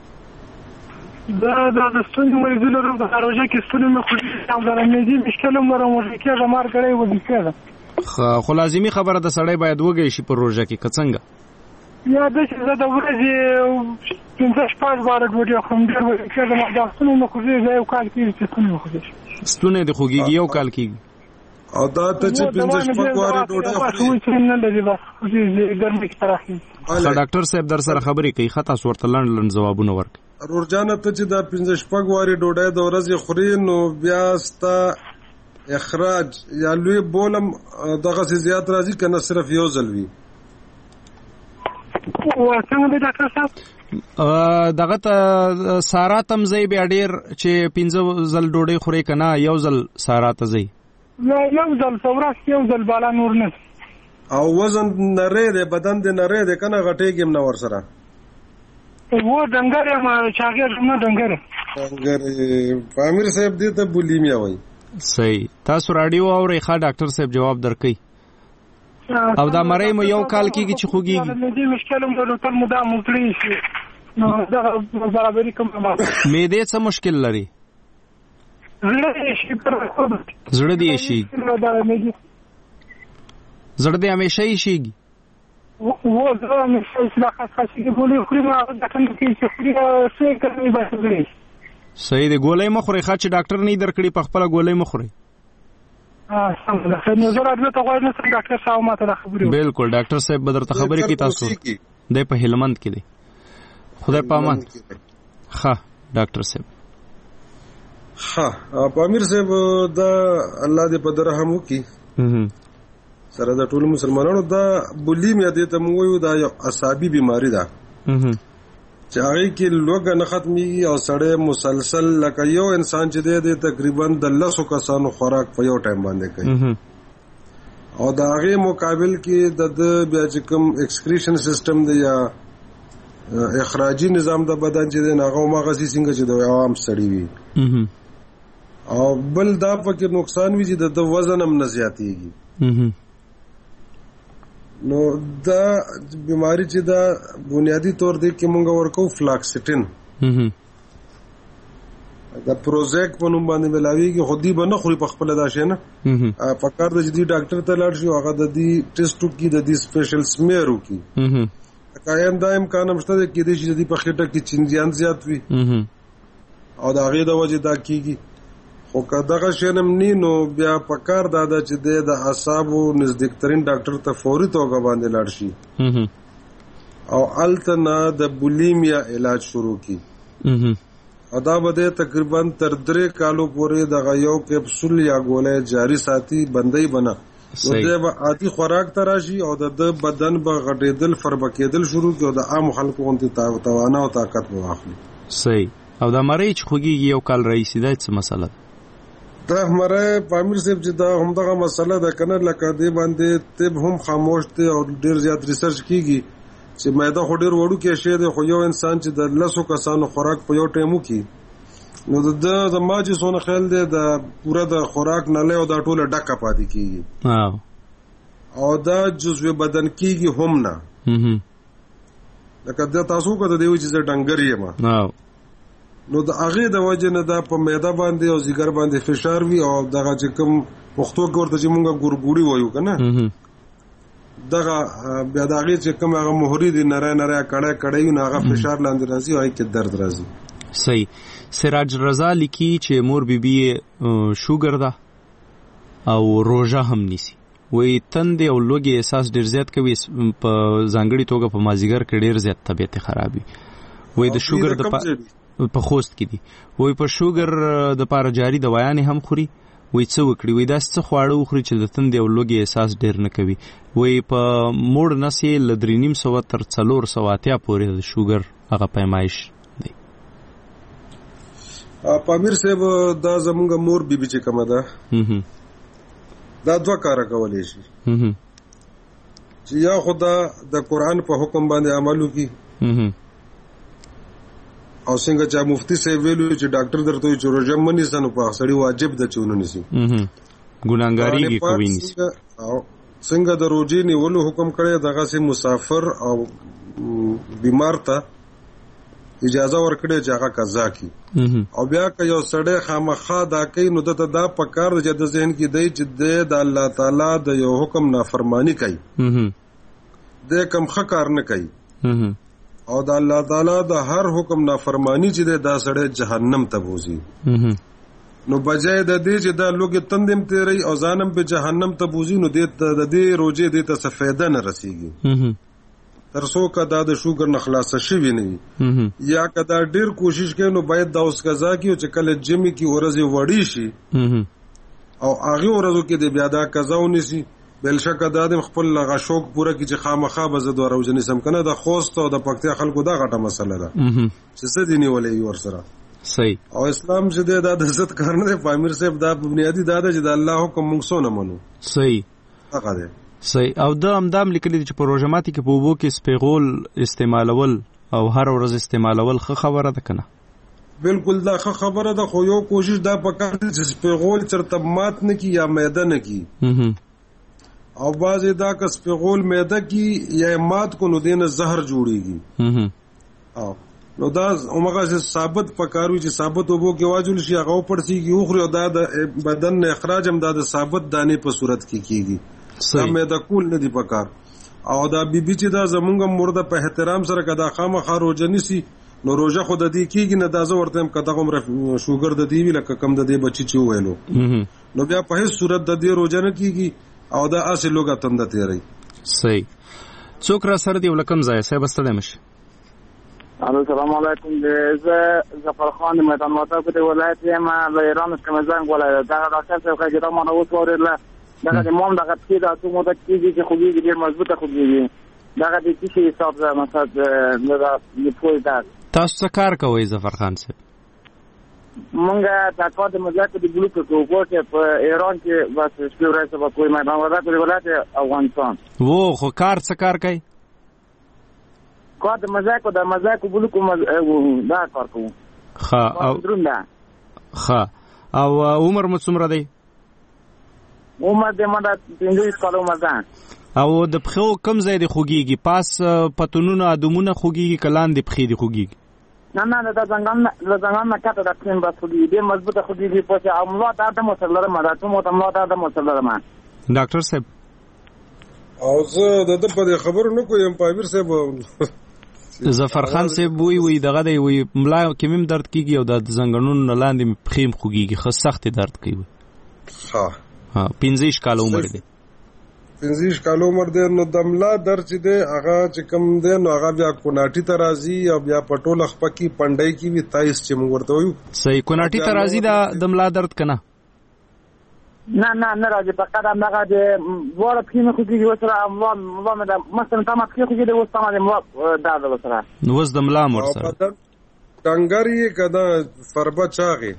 دا د ستوني مریضي لرم، د روژه کې ستوني مې خوږېږي او د معدې مشکل هم لرم، وږی کېږم، مار ګړی وږي کېږم. خو لازمي خبره ده سړی باید وږی شي په روژه کې، که څنګه؟ یا دا چې زه د ورځې پنځه شپږ باره ډوډۍ خورم، ډېر وږی کېږم، دا ستوني مې خوږېږي، یو کال کېږي چې ستوني مې خوږېږي. ستونی دې خوږېږي یو کال کېږي؟ او دا ته چې پنځه شپږ وارې ډوډۍ خوري نه لري، بس خوږېږي، ګرمۍ کې پراخېږي. ښه ډاکټر صاحب در سره خبرې کوي، ښه تاسو ورته لنډ لنډ ځوابونه ورکړئ. رورجانه ته چې دا پنځه شپږ وارې ډوډۍ د ورځې خوري نو بیا ستا اخراج یا لوی بولم دغسې زیات راځي که نه صرف یو ځل وي؟ څنګه دی ډاکټر صاحب؟ دغه ته سارا ته هم ځئ بیا ډېر چې پنځه ځل ډوډۍ خورئ که نه یو ځل سارا ته ځئ؟ یو ځل په ورځ کې یو ځل بالا نور نه. او وزن نری دی، بدن دی نری دی که نه غټېږي هم نه ورسره؟ و ډنګر یم، چاغېږم نه، ډنګر یم. ډنګر پامیر صاحب دې ته بولیمیا وایي. صحیح. تاسو راډیو اورئ، ښه ډاکټر صاحب جواب درکوي. او دا مرۍ مو یو کال کېږي چې خوږېږي؟ معدې مشکل هم لرو، تل مو دا موکړی شي، نو دغه برابري کوم. معدې څه مشکل لري؟ زړه دې شي. زړه دې شي؟ زړه دې همیشه یې شېږي؟ वो जो इस्लाह खासी की गोली खुरी में गठन की खुरी से करनी बस गई. صحیح دی. ګولۍ مه خورئ، ښه چې ډاکټر نه یې درکړي په خپله ګولۍ مه خورئ. بالکل ډاکټر صاحب به درته خبرې کوي. تاسو دی په هلمند کې دی. خدای په امان. ښه ډاکټر صاحب. ښه پامیر صاحب دا الله دې په ده رحم وکړي سره د ټولو مسلمانانو. دا بولیمیا دې ته موږ وایو دا یو اعصابي بیماري ده چې هغې کې لوږه نه ختمېږي او سړی مسلسل لکه یو انسان چې دی دی تقریبا د لسو کسانو خوراک په یو ټایم باندې کوي او د هغې مقابل کې د ده بیا چې کوم ایکسکریشن سیسټم دی یا اخراجي نظام د بدن چې دی هغه هماغسې څنګه چې د عوام سړي وي او بل دا پکې نقصان وي چې د ده وزن هم نه زیاتېږي. نو دا بیماری چې دا بنیادی طور دی کې مونږ ورکو فلاکسټین دا پروزیک په نوم باندې ملاویږي، خو دی به نه خوري په خپله دا شی نه. په کار ده چې دی ډاکټر ته لاړ شي هغه د دې ټیسټ وکړي، د دې سپیشل سمیر وکړي. که دا امکان هم شته دی کېدای شي د دې په خېټه کې چینجیان زیات وي او د هغې د وجې دا کېږي. خو که دغه شی هم نی نو بیا په کار دا ده چې دی د اعصابو نزدیکترین ډاکټر ته فوري توګه باندې لاړ شي او هلته نه د بولیمیا علاج شروع کړي او دا به دی تقریبا تر درې کالو پورې دغه یو کیپسول یا ګولۍ جاري ساتي، بندۍ به نه. نو دی به عادي خوراک ته راشي او د ده بدن به غټېدل فربه کېدل شروع کړي او د عامو خلکو غوندې توانه او طاقت به واخلي. صحیح. او دا مرۍ چې خوږېږي یو کال راهیسې دا څه مسله ده؟ دا مرۍ پامیر صاحب چې دا همدغه مسله ده که نه، لکه دې باندې طب هم خاموش دی او ډېر زیات ریسرچ کېږي چې معده خو ډېر وړوکی شی دی، خو یو انسان چې د لسو کسانو خوراک په یو ټایم وکړي نو د ده زما چې څونه خیال دی د پوره د خوراک نلی او دا ټوله ډکه پاتې کېږي او دا جزو بدن کېږي هم نه. لکه دا تاسو که د دې وایي چې زه ډنګر یم نو د هغې د وجې نه دا په معده باندې او ځیګر باندې فشار وي او دغه چې کوم پښتو کې ورته چې مونږ ګورګوړي وایو که نه دغه بیا د هغې چې کوم هغه مهرې دي نری نری کړی کړی وي نو هغه فشار لاندې راځي او هغې کې درد راځي. صحیح. سراج رضا لیکي چې مور بیبي شوګر ده او روژه هم نیسي. وایي تندې او لوږې احساس ډېر زیات کوي، په ځانګړې توګه په مازدیګر کې ډېر زیات طبیعت یې خراب وي. وایي د شوګر د په خوست کې دي. وایي په شوګر د پاره جاري دوايانې هم خوري. وایي څه وکړي؟ وایي داسې څه خواړه وخوري چې د تندې او لوږې احساس ډېر نه کوي. وایي په موړ نس یې له درې نیم سوه تر څلور سوه اتیا پورې د شوګر هغه پیمایش دی. پامیر صاحب دا زمونږ مور بیبي چې کومه ده دا دوه کاره کولی شي چې یا خو دا د قرآن په حکم باندې عمل وکړي او څنګه چې مفتی صاحب ویلو چې ډاکټر درته وایي چې روژه مه نیسه نو په سړي واجب ده چې ونه نیسي، ګناهګارېږي که ونیسي. څنګه د روژې نیولو حکم کړی دغسې مسافر او بیمار ته اجازه ورکړې چې هغه قضا کړي. او بیا که یو سړی خامخا دا کوي نو دته دا پکار ده چې د ذهن کې دی چې دی د الله تعالی د یو حکم نافرمانی کوي، دی کوم ښه کار نه کوي او د الله تعالی د هر حکم نافرمانی چې دی دا سړی جهنم ته بوځي. نو بجای د دې چې دا لوګي تندم تیری او ځانم په جهنم ته بوځي نو د دې روزې د ته څه فایده نه رسیږي تر څو کدا د شوګر نه خلاص شي نه یا کدا ډیر کوشش کوي نو باید دا اوس قضا کیو چې کله جمی کی ورځي وړي شي او هغه ورځو کې د بیا دا قضا ونیسي بل شک دا د خپل لغه شوق پوره کی چې خامخا به زه دوه ورځې سم کنه د خوست او د پکتیا خلکو دا غټه مسله ده چې څه دي نیولې ور سره. صحیح. او اسلام چې دا د عزت کار نه دی پامیر صاحب دا بنیادی دا ده چې د الله حکم موږ سو نه منو. صحیح. هغه ده. صحیح. او دا همدام لیکلي چې پروژماتي کې په وبو کې سپیغول استعمالول او هر ورځ استعمالول ښه خبره ده کنه؟ بالکل دا ښه خبره ده خو یو کوشش دا پکار دی چې سپیغول چرته مات نه کی یا میده نه کی او بعضې دا که سپیغول میده کی یا مات کو نو دینه زهر جوړیږي او نو دا همغه ثابت پکاروي چې ثابت وبو کې واجول شي هغه پړسیږي اوخري او دا د بدن نه اخراج هم دا د ثابت دانې په صورت کې کیږي. دا میده کول نه دی پکار. او دا بیبي چې دا زمونږ مرده په احترام سره کدا خامخا روزه نیسي نو روزه خود دې کیږي نه دا زه ورته هم کدا کوم شوګر د دی وی لکه کم د دې بچی چې ویلو نو بیا په هیڅ صورت د دې روزه نه کیږي او دا اصل لوګه تند تیری. صحیح. څوک را سره دی ولکم ځای صاحب ستړی مشه. السلام علیکم. زه ظفر خان میدان وطن په ولایت یم له ایران څخه زنګ ولایت دا ډاکټر صاحب کې دا مونږ وڅورل دغه د مون دغه کې دا څو مده کېږي چې خوږي ډېر مضبوطه خوږي دغه د کیسې حساب ده مثلا د پوي دا تاسو څه کار کوئ ظفر خان صاحب؟ مونږه د کار د مزاک د ګلوکو کوټه په ایران کې بس سپیو راځي په کوی میدان وطن په ولایت افغانستان. وو خو کار څه کار کوي؟ کار د مزاک د مزاک ګلوکو دا کار کوو. ښه او ښه او عمر مو څومره دی؟ عمر دې مده پنځه کال عمر ده. او د پخو کم ځای دی خوږیږي پاس پتونونه ادمونه خوږیږي کلان دی پخې دی خوږیږي؟ نه نه دا څنګه نه څنګه نه کاته د پین بس خوږیږي دې مضبوطه خوږیږي په چې عمله دا د مسلره ما دا ته مو ته مو دا د مسلره ما. ډاکټر صاحب او زه د دې په خبرو نه کوم پامیر صاحب. ظفر خان صاحب وی وی دغه دی وی ملا کې مم درد کیږي او د زنګنونو لاندې پخیم خوږیږي خو سخت درد کوي. ها ها پنځه کال عمر دی. پنځه کال عمر دی نو دملا در چې دی هغه چې کم دی نو هغه بیا کوناټي ته راځي او بیا پټول خپکی پندای کی وی تایس چې موږ ورته وایو. صحیح. کوناټي ته راځي دا دملا درد کنه؟ نه نه نه راځي په قدم دغه د وره پخینه خو کېږي وسره املا ملا مې مثلا تمه پخې خو کېږي اوس تمه ملا دا د وسره نو اوس د ملا مور سره ډنګر یې کدا فربه چاغي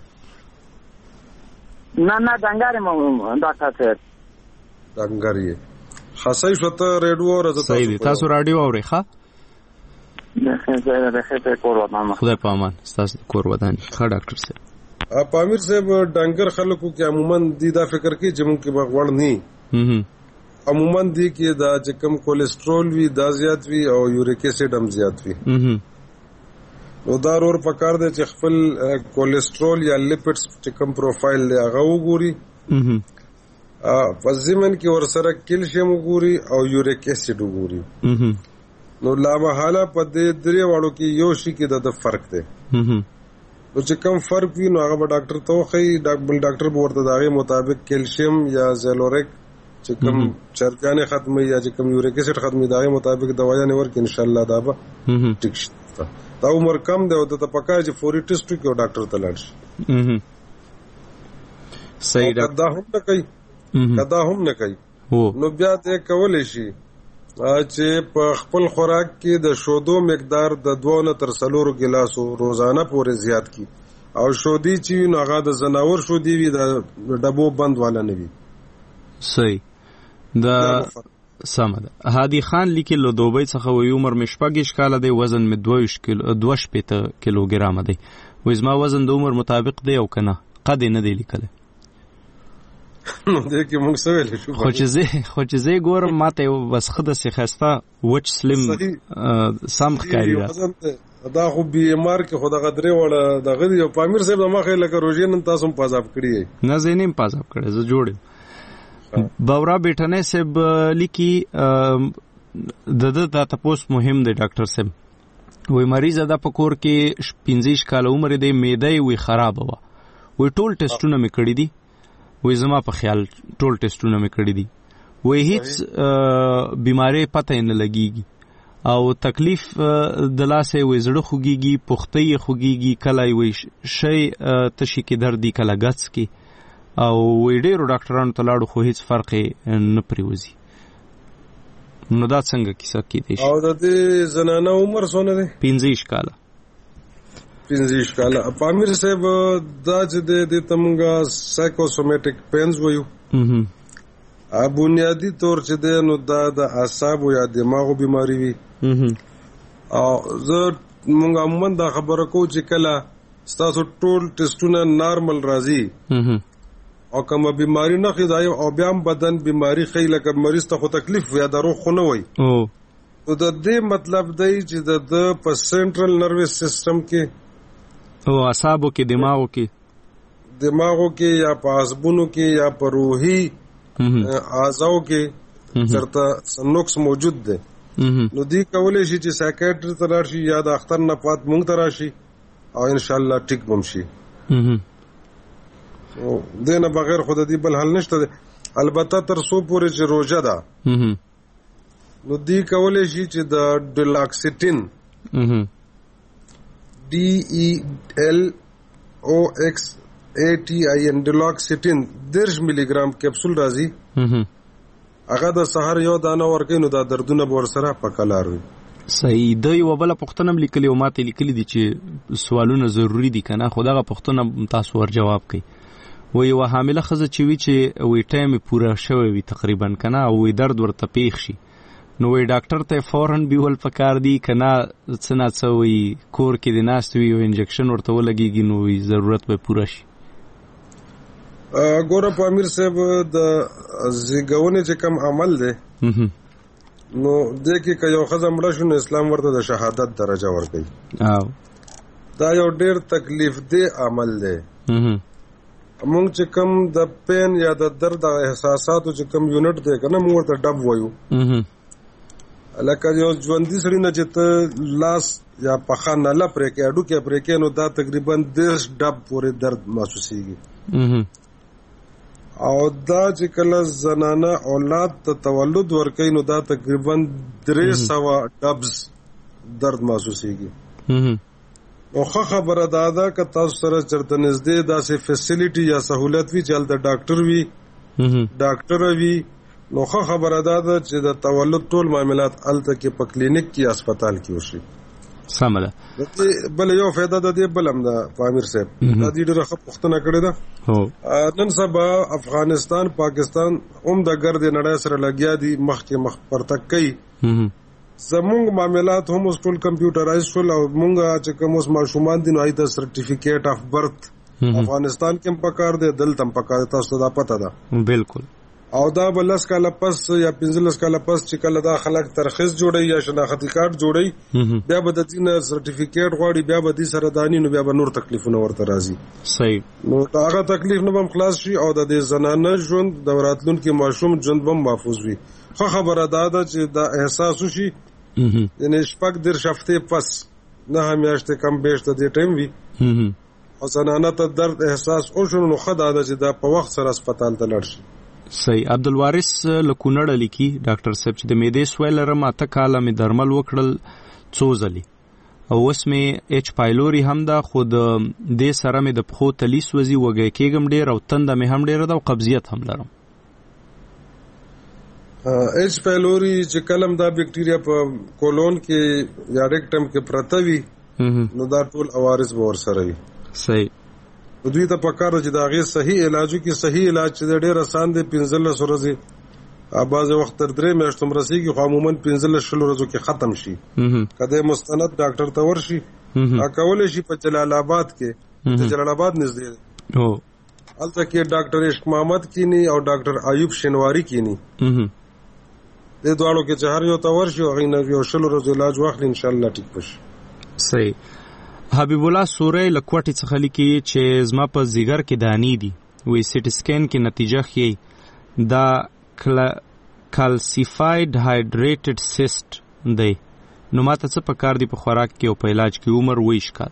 نه نه ډنګر مو ډاکټر صاحب ډنګر یې خاصه شوته ریډیو ورته. صحیح. تاسو رادیو اورئ ښه؟ د خیر د خیر کور ودان خدای په امان تاسو کور ودان ښه ډاکټر صاحب. پامیر صاحب ډنګر خلکو کې عموما دی دا فکر کوي چې موږ کې بغوړ نه عموما دی کې دا چې کم کولیسټرول وی دا زیات وی او یوریک اسید هم زیات وی نو دا ور پکار دی چې خپل کولیسټرول یا لیپټس چې کم پروفایل دی هغه وګوري په ضمن کې ورسره کیلشیم وګوري او یوریک اسید وګوري. نو لا محاله په دې درې واړو کې یو شي کې د فرق دی. نو چې کوم فرق وي نو هغه به ډاکټر ته وښایي. بل ډاکټر به ورته د هغې مطابق کیلشیم یا زیلوریک چې کوم چرګانې ختموي یا چې کوم یوریک اسید ختموي د هغې مطابق دوايانې ورکړي. انشاءالله دا به ټیک شي. دا عمر کم دی او د ته پکار چې فوري ټیسټ وکړي او ډاکټر ته لاړ شي. صحیح ده. دا هم نه کوي کدا هم نه کوي نو بیا ته کولی شي چې په خپل خوراک کې د شودو مقدار د دوه نه تر څلورو ګلاسو روزانه پورې زیات کی او شودي چې نو هغه د زناور شودي وي د ډبو بند والا نه وي. صحیح دا سمه ده. هادي خان لیکل له دوبۍ څخه وی عمر مې شپږ کاله دی، وزن مې دوه کیلو دوه شپېته کیلوګرام دی. وې زما وزن د عمر مطابق دی او کنه قد نه دی لیکل. نو دې کې موږ څه ویل شو؟ خو چې زه خو چې زه ګورم ماته بس خده سي خسته وچ سلیم سم ښکاری را. دا خو بي ام ار کې خو دغه درې وړه دغه یو پامیر صاحب د مخې لکه روژې نن تاسو هم پازاب کړی نه زینیم پازاب کړی زه جوړم. باورا بیٹھنے سے لیکي د د تاسو مهم دی ډاکټر صاحب وای مریض دا پکور کې پنځه کال عمر دی معده وی خراب و وی ټول ټیسټونه مې کړی دي وای زما په خیال ټول ټیسټونه مې کړی دي وای هیڅ بیماری پته نه لګیږي او تکلیف د لاسه وای زړه خوږیږي پختې خوږیږي کله وای شي تشی کې دردي کله غڅ کې او وی ډیرو ډاکټرانو ته لاړو خو هیڅ فرق نه پریوزي. نو دا څنګه کیسه کیدی شي؟ او د دې زنانه عمر څونه دی؟ پنځه کاله. پنځه کاله. پامیر صاحب دا چې د تمغه سایکوسومیټک پینز وایو ا بنیادی طور چې د نو دا د اعصاب یا دماغو بیماری وي. او زه مونږ عموما دا خبره کو چې کله ستاسو ټول ټیسټونه نارمل راځي او کومه بیماری نه خدای او بیا بدن بیماری خې لکه مریض ته خو تکلیف یا درو خو نه وي او د دې مطلب دی چې د په سنټرل نروس سیستم کې او اعصابو کې دماغو کې دماغو کې یا په عصبونو کې یا په روحي اعضاءو کې چرته نقص موجود دی. نو دی کولای شي چې سایکیاټر ته راشي یا د اختر نه پات مونږ ته راشي او ان شاء الله ټیک بم شي. او دینه بغیر خود دې بل حل نشته. البته تر څو پورې چې روزه ده نو دی کولای شي چې د ډلاکسیټین ډي ای ال او ایکس ای ټي آی ان ډلاکسیټین دېرش ملي ګرام کیپسول راځي هغه د سحر یو دانه ورکې نو دا دردونه به ورسره پکلار وي. صحیح. د یو بل پښتنه لیکلي او ماته لیکلي دي چې سوالونه ضروری دي کنه خو دغه پښتنه تاسو ور جواب کړئ. وی یو حامله ښځه چې وی چې وی ټایم پوره شوی وي تقریبا کنه او وی درد ورته پیښ شي نو وی ډاکټر ته فورن بیول پکار دی کنه څنګه څوي کور کې د ناست وی او انجکشن ورته ولګيږي نو وی ضرورت به پوره شي. ګوره په امیر صاحب د زیګونه چې کم عمل دی نو د کې که یو ښځه مړه شو نو اسلام ورته د شهادت درجه ورکوي. او دا یو ډیر تکلیف دی عمل دی. مونږ چې کم د پین یا د درد احساساتو چې کم یونټ دی کنه مونږ ورته ډب وایو لکه یو ژوندي سړي نه چې ته لاس یا پخه ناله پرې کې اډو کې پرې کې نو دا تقریبا دېرش ډب پورې درد محسوسیږي. او دا چې کله زنانه اولاد ته تولد ورکوي نو دا تقریبا درې سوه ډبز درد محسوسیږي. او ښه خبره دا ده که تاسو سره چېرته نږدې داسې فیسیلیټي یا سهولت وي چې هلته ډاکټر وي ډاکټره وي نو ښه خبره دا ده چې د تولد ټول معاملات هلته کې په کلینیک کې هسپتال کې وشي. سمه ده. بل یو فایده د دې بل هم ده امیر صاحب دا دې ډېره ښه پوښتنه کړې ده. نن سبا افغانستان پاکستان هم د ګرد نړۍ سره لګیا دي مخکې مخ پرتګ کوي. زمونږ معاملات هم اوس ټول کمپیوټرایز شول او مونږ چې کوم اوس ماشومان دي نو هغوی ته سرټیفیکیټ آف برث افغانستان کې هم پکار دی دلته هم پکار دی. تاسو ته دا پته ده؟ بالکل. او دا بلس کاله پس یا پنځلس کاله پس چې کله دا خلک ترخیص جوړي یا شناختی کارت جوړي بیا به د دې سرټیفیکیټ غواړي بیا به دې سره دانی نو بیا به نور تکلیفونه ورته راځي صحیح نو هغه تکلیف نه هم خلاص شي او د دې زنانه ژوند د راتلونکي ماشوم ژوند هم محفوظ وي. خو خبره دا ده چې دا احساس وشي یعنی شپږ دېرش هفتې پس نه میاشتې کم بیشته دې ټایم وي او زنانه ته درد احساس وشو نو ښه دا ده چې دا په وخت سره هسپتال ته لاړ شي. صحیح. عبدالوارث له کونړه لیکي ډاکټر صاحب چې د معدې سوی لرم اته کاله مې درمل وکړل څو ځلې او اوس مې ایچ پایلوري هم ده خو د دې سره مې د پښو تلی سوځي وږی کېږم ډېر او تنده مې هم ډېره ده او قبضیت هم لرم. ایچ پایلوري چې کلم دا بیکټیریا په کولون کې یا ریکټم کې پرته وي نو دا ټول عوارض به ورسره وي. صحیح. دوی ته پکار چې دا غي صحیح علاجو کې صحیح علاج چې ډېر آسان دی پنځلس ورځې بعضې وخت تر درې میاشتو هم رسېږي خو عموما پنځلس شلو ورځو کې ختم شي که دی مستند ډاکټر ته ورشي کولی شي په جلال آباد کې د جلال آباد نږدې دی هلته کې ډاکټر عشق محمد کینی او ډاکټر ایوب شینواری کینی دې دواړو کې چې هر یو ته ورشي او هغې نه یو شلو ورځو علاج واخلي انشاءالله ټیک به شي. صحیح. حبیب الله سوری له کوټې څخه لیکي چې زما په ځیګر کې دانی دي وی سټي سکین کې نتیجه ښیي دا کالسیفاید هایډریټډ سیسټ دی نو ماته څه پکار دي په خوراک کې او په علاج کې عمر ویش کال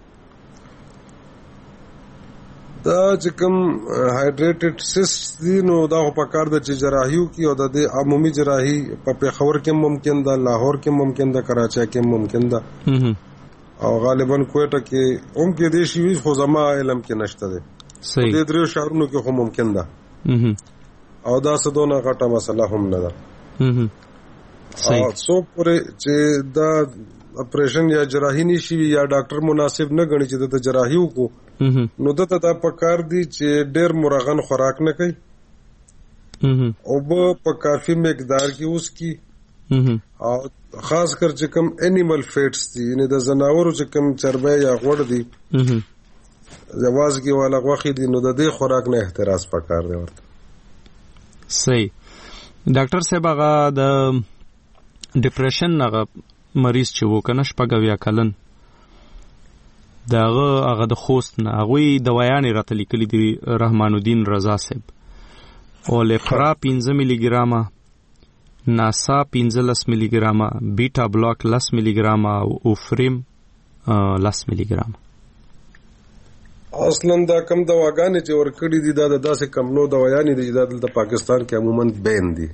دا چې کوم هایډریټډ سیسټ دي نو دا خو پکار ده چې جراحیو کې او د دې عمومي جراحي په پېښور کې ممکن ده لاهور کې ممکن ده کراچۍ کې ممکن ده او غالبا کوټه کې هم کې دې شي وي خو زما علم کې نشته ده. صحیح. دې درې شهرونو کې خو ممکن ده او دا څه دونه غټه مسله هم نه ده. صحیح. څو پورې چې دا اپریشن یا جراحي نشي یا ډاکټر مناسب نه غني چې د جراحي وکړو نو دته دا پکار دي چې ډېر مرغن خوراک نه کوي او په کافي مقدار کې اوس کی او خاص کر چې کوم انیمل فیټس دي یعنی د زناورو چې کوم چربی یا غوړ دي زوازګي والا غوخي دي نو د دې خوراک نه احتراز پکار دی ورته. صحیح. ډاکټر صاحب هغه د ډیپریشن هغه مریض چې وکنه شپږ کلن داغه هغه د خوست نه هغوی دوايانې راته لیکلي دي رحمان الدین رضا صاحب او لیپرا پنځه ملي ګرامه ناسا پنځلس ملي ګرامه بیټا بلاک لس ملي ګرامه او اوفریم لس ملي ګرامه. اصلا دا کم دواګانې چې ورکړي دي دا داسې کم نو دوايانې دي چې دا دلته پاکستان کې عموما بین دي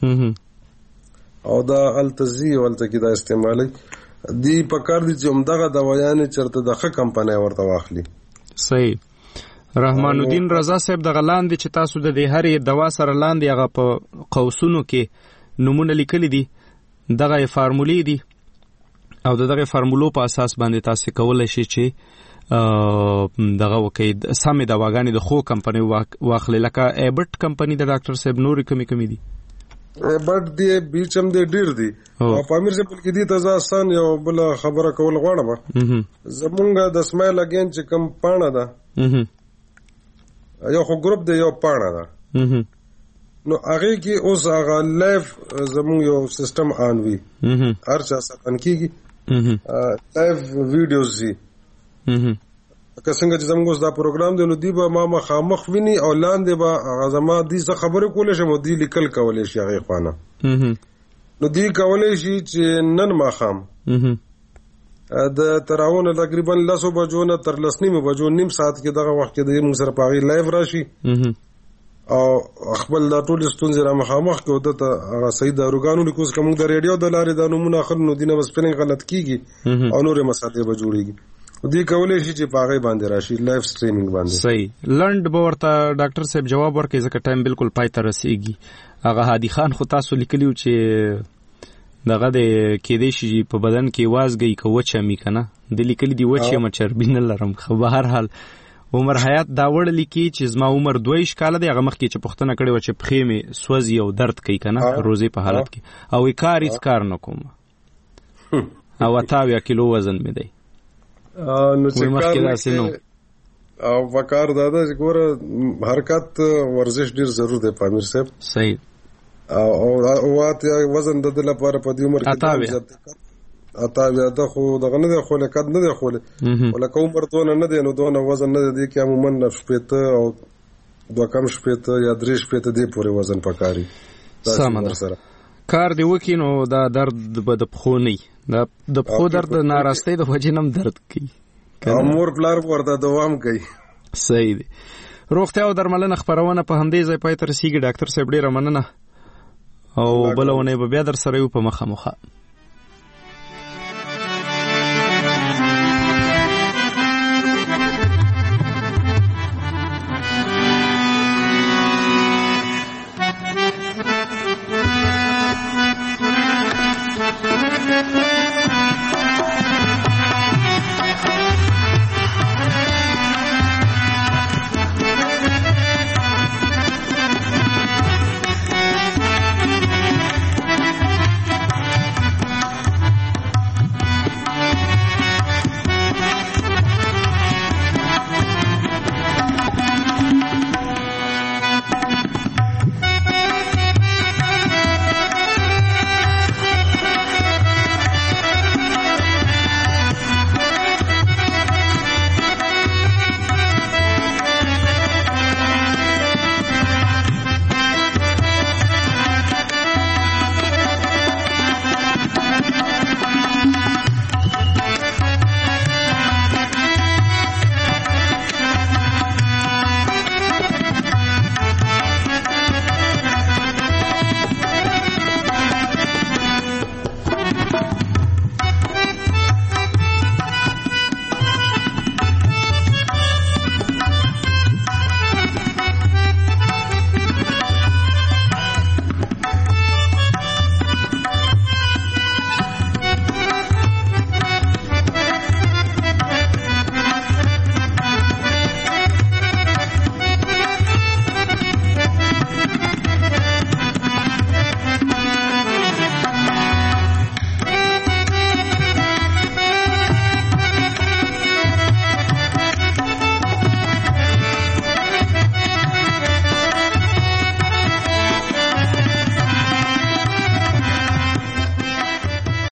او دا التزی او الته کې دا استعمالي دی پکار دي چې همدغه دوايانې چرته د ښه کمپنۍ ورته واخلي. صحیح. رحمان الدین رضا صاحب د غلاندې چې تاسو د دې هرې دوا سره لاندې هغه په قوسونو کې نمونه لیکلي دي دغه فارمولې دي او دغه فارمولو په اساس باندې تاسو کولای شئ چې دغه وکي سمې دواګانې د خو کمپنۍ واخلي لکه ایبټ کمپنۍ د ډاکټر صاحب نورې کمی کمی دي ایبټ دی بیچم دی ډیر دي او پامیر سے بلکې دي تازه آسان یو بل خبره کول غواړم زمونږ د اسماعیل اگین چې کم پاڼه ده یو خو ګروپ دی یو پاڼه ده نو هغه کې اوس هغه لایف زموږ یو سیستم آن وی هر چا سره کېږي لایف ویډیوز دي که څنګه چې زموږ دا پروګرام دی نو دی به ما مخامخ ویني او لاندې به هغه زما دي څه خبرې کولی شم او دی لیکل کولی شي هغې خوانه نو دی کولی شي چې نن ماښام د تراونه تقریبا لسو بجو نه تر لس نیمو بجو نیم ساعت کې دغه وخت کې د موږ سره په هغې لایف راشي او خپل دا ټول ستونزې را مخامخ کې ودته هغه صحیح داروګانو لیکو چې موږ د ریډیو د لارې دا نومونه اخلو نو دینه بس سپیلنګ غلط کیږي او نورې مسالې به جوړیږي دوی کولی شي چې په هغې باندې راشي لایف سټریمینګ باندې. صحیح. لنډ به ورته ډاکټر صاحب جواب ورکړي ځکه ټایم بالکل پای ته رسېږي. هغه هادي خان خو تاسو لیکلي و چې دغه د کېدی شي په بدن کې وازګئ که وچمي که نه د لیکلي دي وچ یم چربي نه لرم خو به هر حال عمر حیات دا وړلی کې چې زما عمر دویش کاله دی هغه مخکې چې پوښتنه کړې وه چې پښې مې سوځي او درد کوي که نه روزې په حالت کې او کار هېڅ کار نه کوم او اته اویا کیلو وزن مې دی نو چې کار او وقار دادا چې ګوره حرکت ورزش ډیر ضرور دی پامیر صاحب. صحیح. او واته وزن د دې لپاره په دې عمر کې اتا بیا د خو دغه نه دی خو له کد نه دی خو له ولکه عمر دونه نه دی نو دونه وزن نه دی کې عموما شپته او دوه کم شپته یا درې شپته دی پورې وزن پکاري. سم سره کار دی وکي نو دا درد به د پخو نه دا د پخو درد ناراستۍ د وجنم درد کوي. امور پلار ورته دوام کوي. صحیح دی. روغتیا او درملنه خبرونه په همدې ځای پای تر سیګي ډاکټر صاحب ډیره مننه او بلونه به بیا در سره یو په مخه مخه.